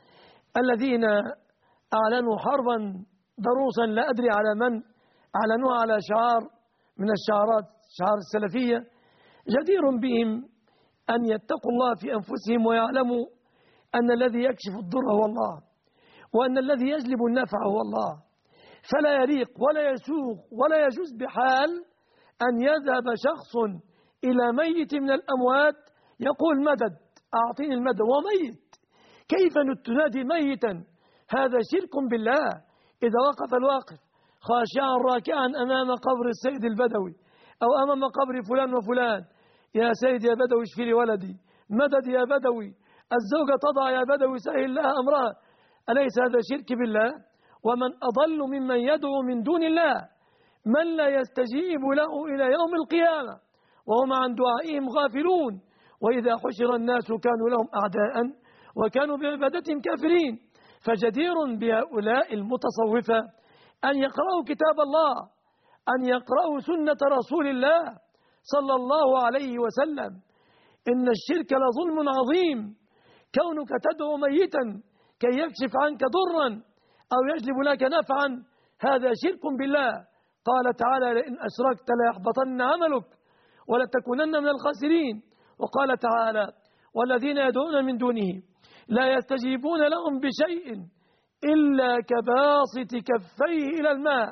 الذين أعلنوا حربا ضروسا لا أدري على من أعلنوها، على شعار من الشعارات، شعار السلفية. جدير بهم أن يتقوا الله في أنفسهم ويعلموا أن الذي يكشف الضر هو الله، وأن الذي يجلب النفع هو الله. فلا يليق ولا يسوق ولا يجوز بحال أن يذهب شخص إلى ميت من الأموات يقول مدد، أعطيني المدد وميت. كيف تنادي ميتا؟ هذا شرك بالله. إذا وقف الواقف خاشعا راكعا أمام قبر السيد البدوي أو أمام قبر فلان وفلان، يا سيد يا بدوي اشفي لي ولدي، مدد يا بدوي، الزوجة تضع يا بدوي سهل لها أمرها، أليس هذا شرك بالله؟ ومن أضل ممن يدعو من دون الله من لا يستجيب له إلى يوم القيامة وهم عن دعائهم غافلون. وإذا حشر الناس كانوا لهم أعداء وكانوا بعبادتهم كافرين. فجدير بهؤلاء المتصوفة أن يقرأوا كتاب الله، أن يقرأوا سنة رسول الله صلى الله عليه وسلم. إن الشرك لظلم عظيم، كونك تدعو ميتا كي يكشف عنك ضرا أو يجلب لك نفعا، هذا شرك بالله. قال تعالى لئن أشركت ليحبطن عملك ولتكونن من الخاسرين. وقال تعالى والذين يدعون من دونه لا يستجيبون لهم بشيء إلا كباسط كفيه إلى الماء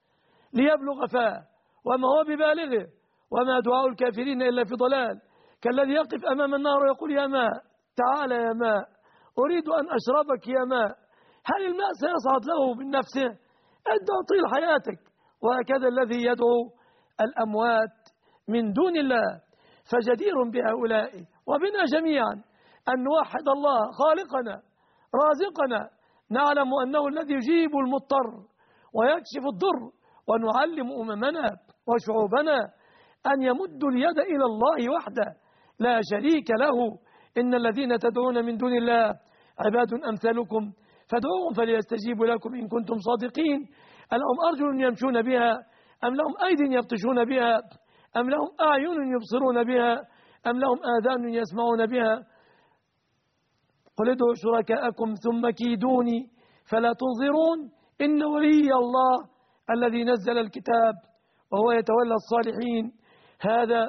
ليبلغ فاه وما هو ببالغه وما دعاء الكافرين إلا في ضلال. كالذي يقف أمام النار ويقول يا ماء تعال يا ماء أريد أن أشربك يا ماء. هل الماء سيصعد له من نفسه؟ ادعو طيل حياتك. وهكذا الذي يدعو الأموات من دون الله. فجدير بهؤلاء وبنا جميعا أن نوحد الله خالقنا رازقنا، نعلم أنه الذي يجيب المضطر ويكشف الضر، ونعلم أممنا وشعوبنا أن يمدوا اليد إلى الله وحده لا شريك له. إن الذين تدعون من دون الله عباد أمثالكم فادعوهم فليستجيبوا لكم إن كنتم صادقين. ألهم أرجل يمشون بها أم لهم أيدي يبطشون بها أم لهم أعين يبصرون بها أم لهم آذان يسمعون بها؟ قل ادعوا شركاءكم ثم كيدوني فلا تنظرون إن ولي الله الذي نزل الكتاب وهو يتولى الصالحين. هذا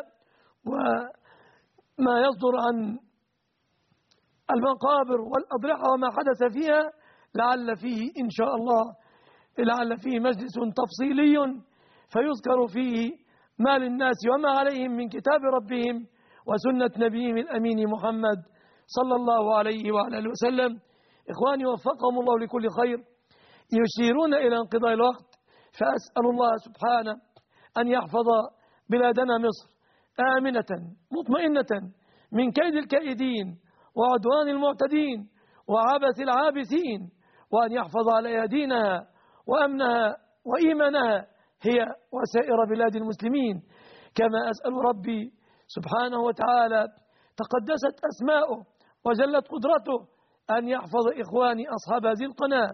وما يصدر عن المقابر والأضرحة وما حدث فيها لعل فيه إن شاء الله لعل فيه مجلس تفصيلي فيذكر فيه ما للناس وما عليهم من كتاب ربهم وسنة نبيهم الأمين محمد صلى الله عليه وعلى آله وسلم. إخواني وفقهم الله لكل خير. يشيرون إلى انقضاء الوقت، فأسأل الله سبحانه أن يحفظ بلادنا مصر آمنة مطمئنة من كيد الكائدين وعدوان المعتدين وعبث العابثين، وأن يحفظ على دينها وأمنها وإيمانها هي وسائر بلاد المسلمين. كما أسأل ربي سبحانه وتعالى تقدست أسماؤه وجلت قدرته أن يحفظ إخواني أصحاب هذه القناة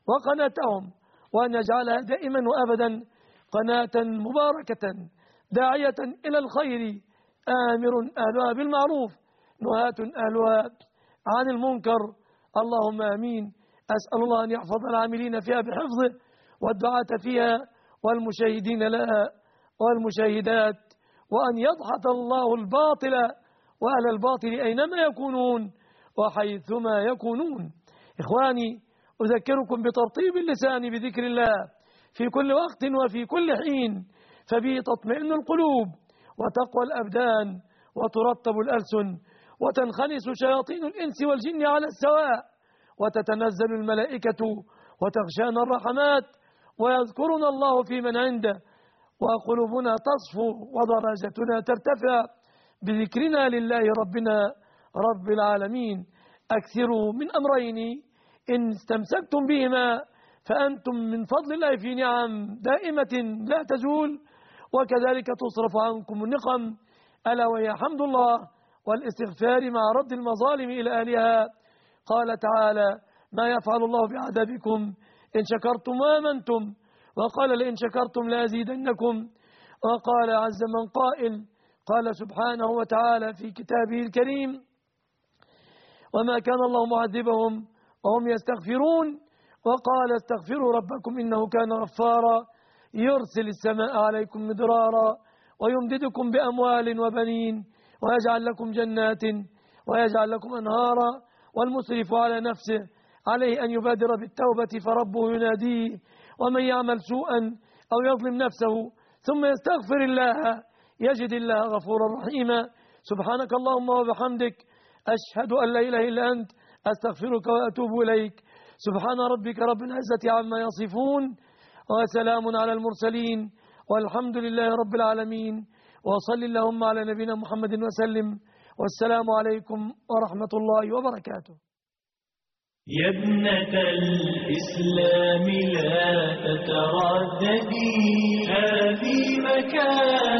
وقناتهم، وأن يجعلها دائما وأبدا قناة مباركة داعية إلى الخير، آمر أهلها بالمعروف، نهاة أهلها عن المنكر. اللهم آمين. أسأل الله أن يحفظ العاملين فيها بحفظه، والدعاة فيها، والمشاهدين لها والمشاهدات، وأن يضحط الله الباطل وأهل الباطل أينما يكونون وحيثما يكونون. إخواني، أذكركم بترطيب اللسان بذكر الله في كل وقت وفي كل حين، فبه تطمئن القلوب وتقوى الأبدان وترطب الألسن، وتنخنس شياطين الإنس والجن على السواء، وتتنزل الملائكة وتغشانا الرحمات، ويذكرنا الله في من عنده، وقلوبنا تصفو ودرجتنا ترتفع بذكرنا لله ربنا رب العالمين. أكثروا من أمرين إن استمسكتم بهما فأنتم من فضل الله في نعم دائمة لا تزول، وكذلك تصرف عنكم النقم، ألا وهي حمد الله والاستغفار مع رد المظالم إلى أهلها. قال تعالى: ما يفعل الله بعذابكم إن شكرتم وآمنتم، وقال: لئن شكرتم لأزيدنكم، وقال عز من قائل، قال سبحانه وتعالى في كتابه الكريم: وما كان الله معذبهم وهم يستغفرون، وقال: استغفروا ربكم إنه كان غفارا يرسل السماء عليكم مدرارا ويمددكم بأموال وبنين ويجعل لكم جنات ويجعل لكم أنهارا. والمسرف على نفسه عليه أن يبادر بالتوبة فربه يناديه، ومن يعمل سوءا أو يظلم نفسه ثم يستغفر الله يجد الله غفورا رحيما. سبحانك اللهم وبحمدك، أشهد أن لا إله إلا أنت، أستغفرك وأتوب إليك. سبحان ربك رب العزة عما يصفون، وسلام على المرسلين، والحمد لله رب العالمين. وصل اللهم على نبينا محمد وسلم، والسلام عليكم ورحمة الله وبركاته. يا ابنة الإسلام لا تترددي، هذه مكان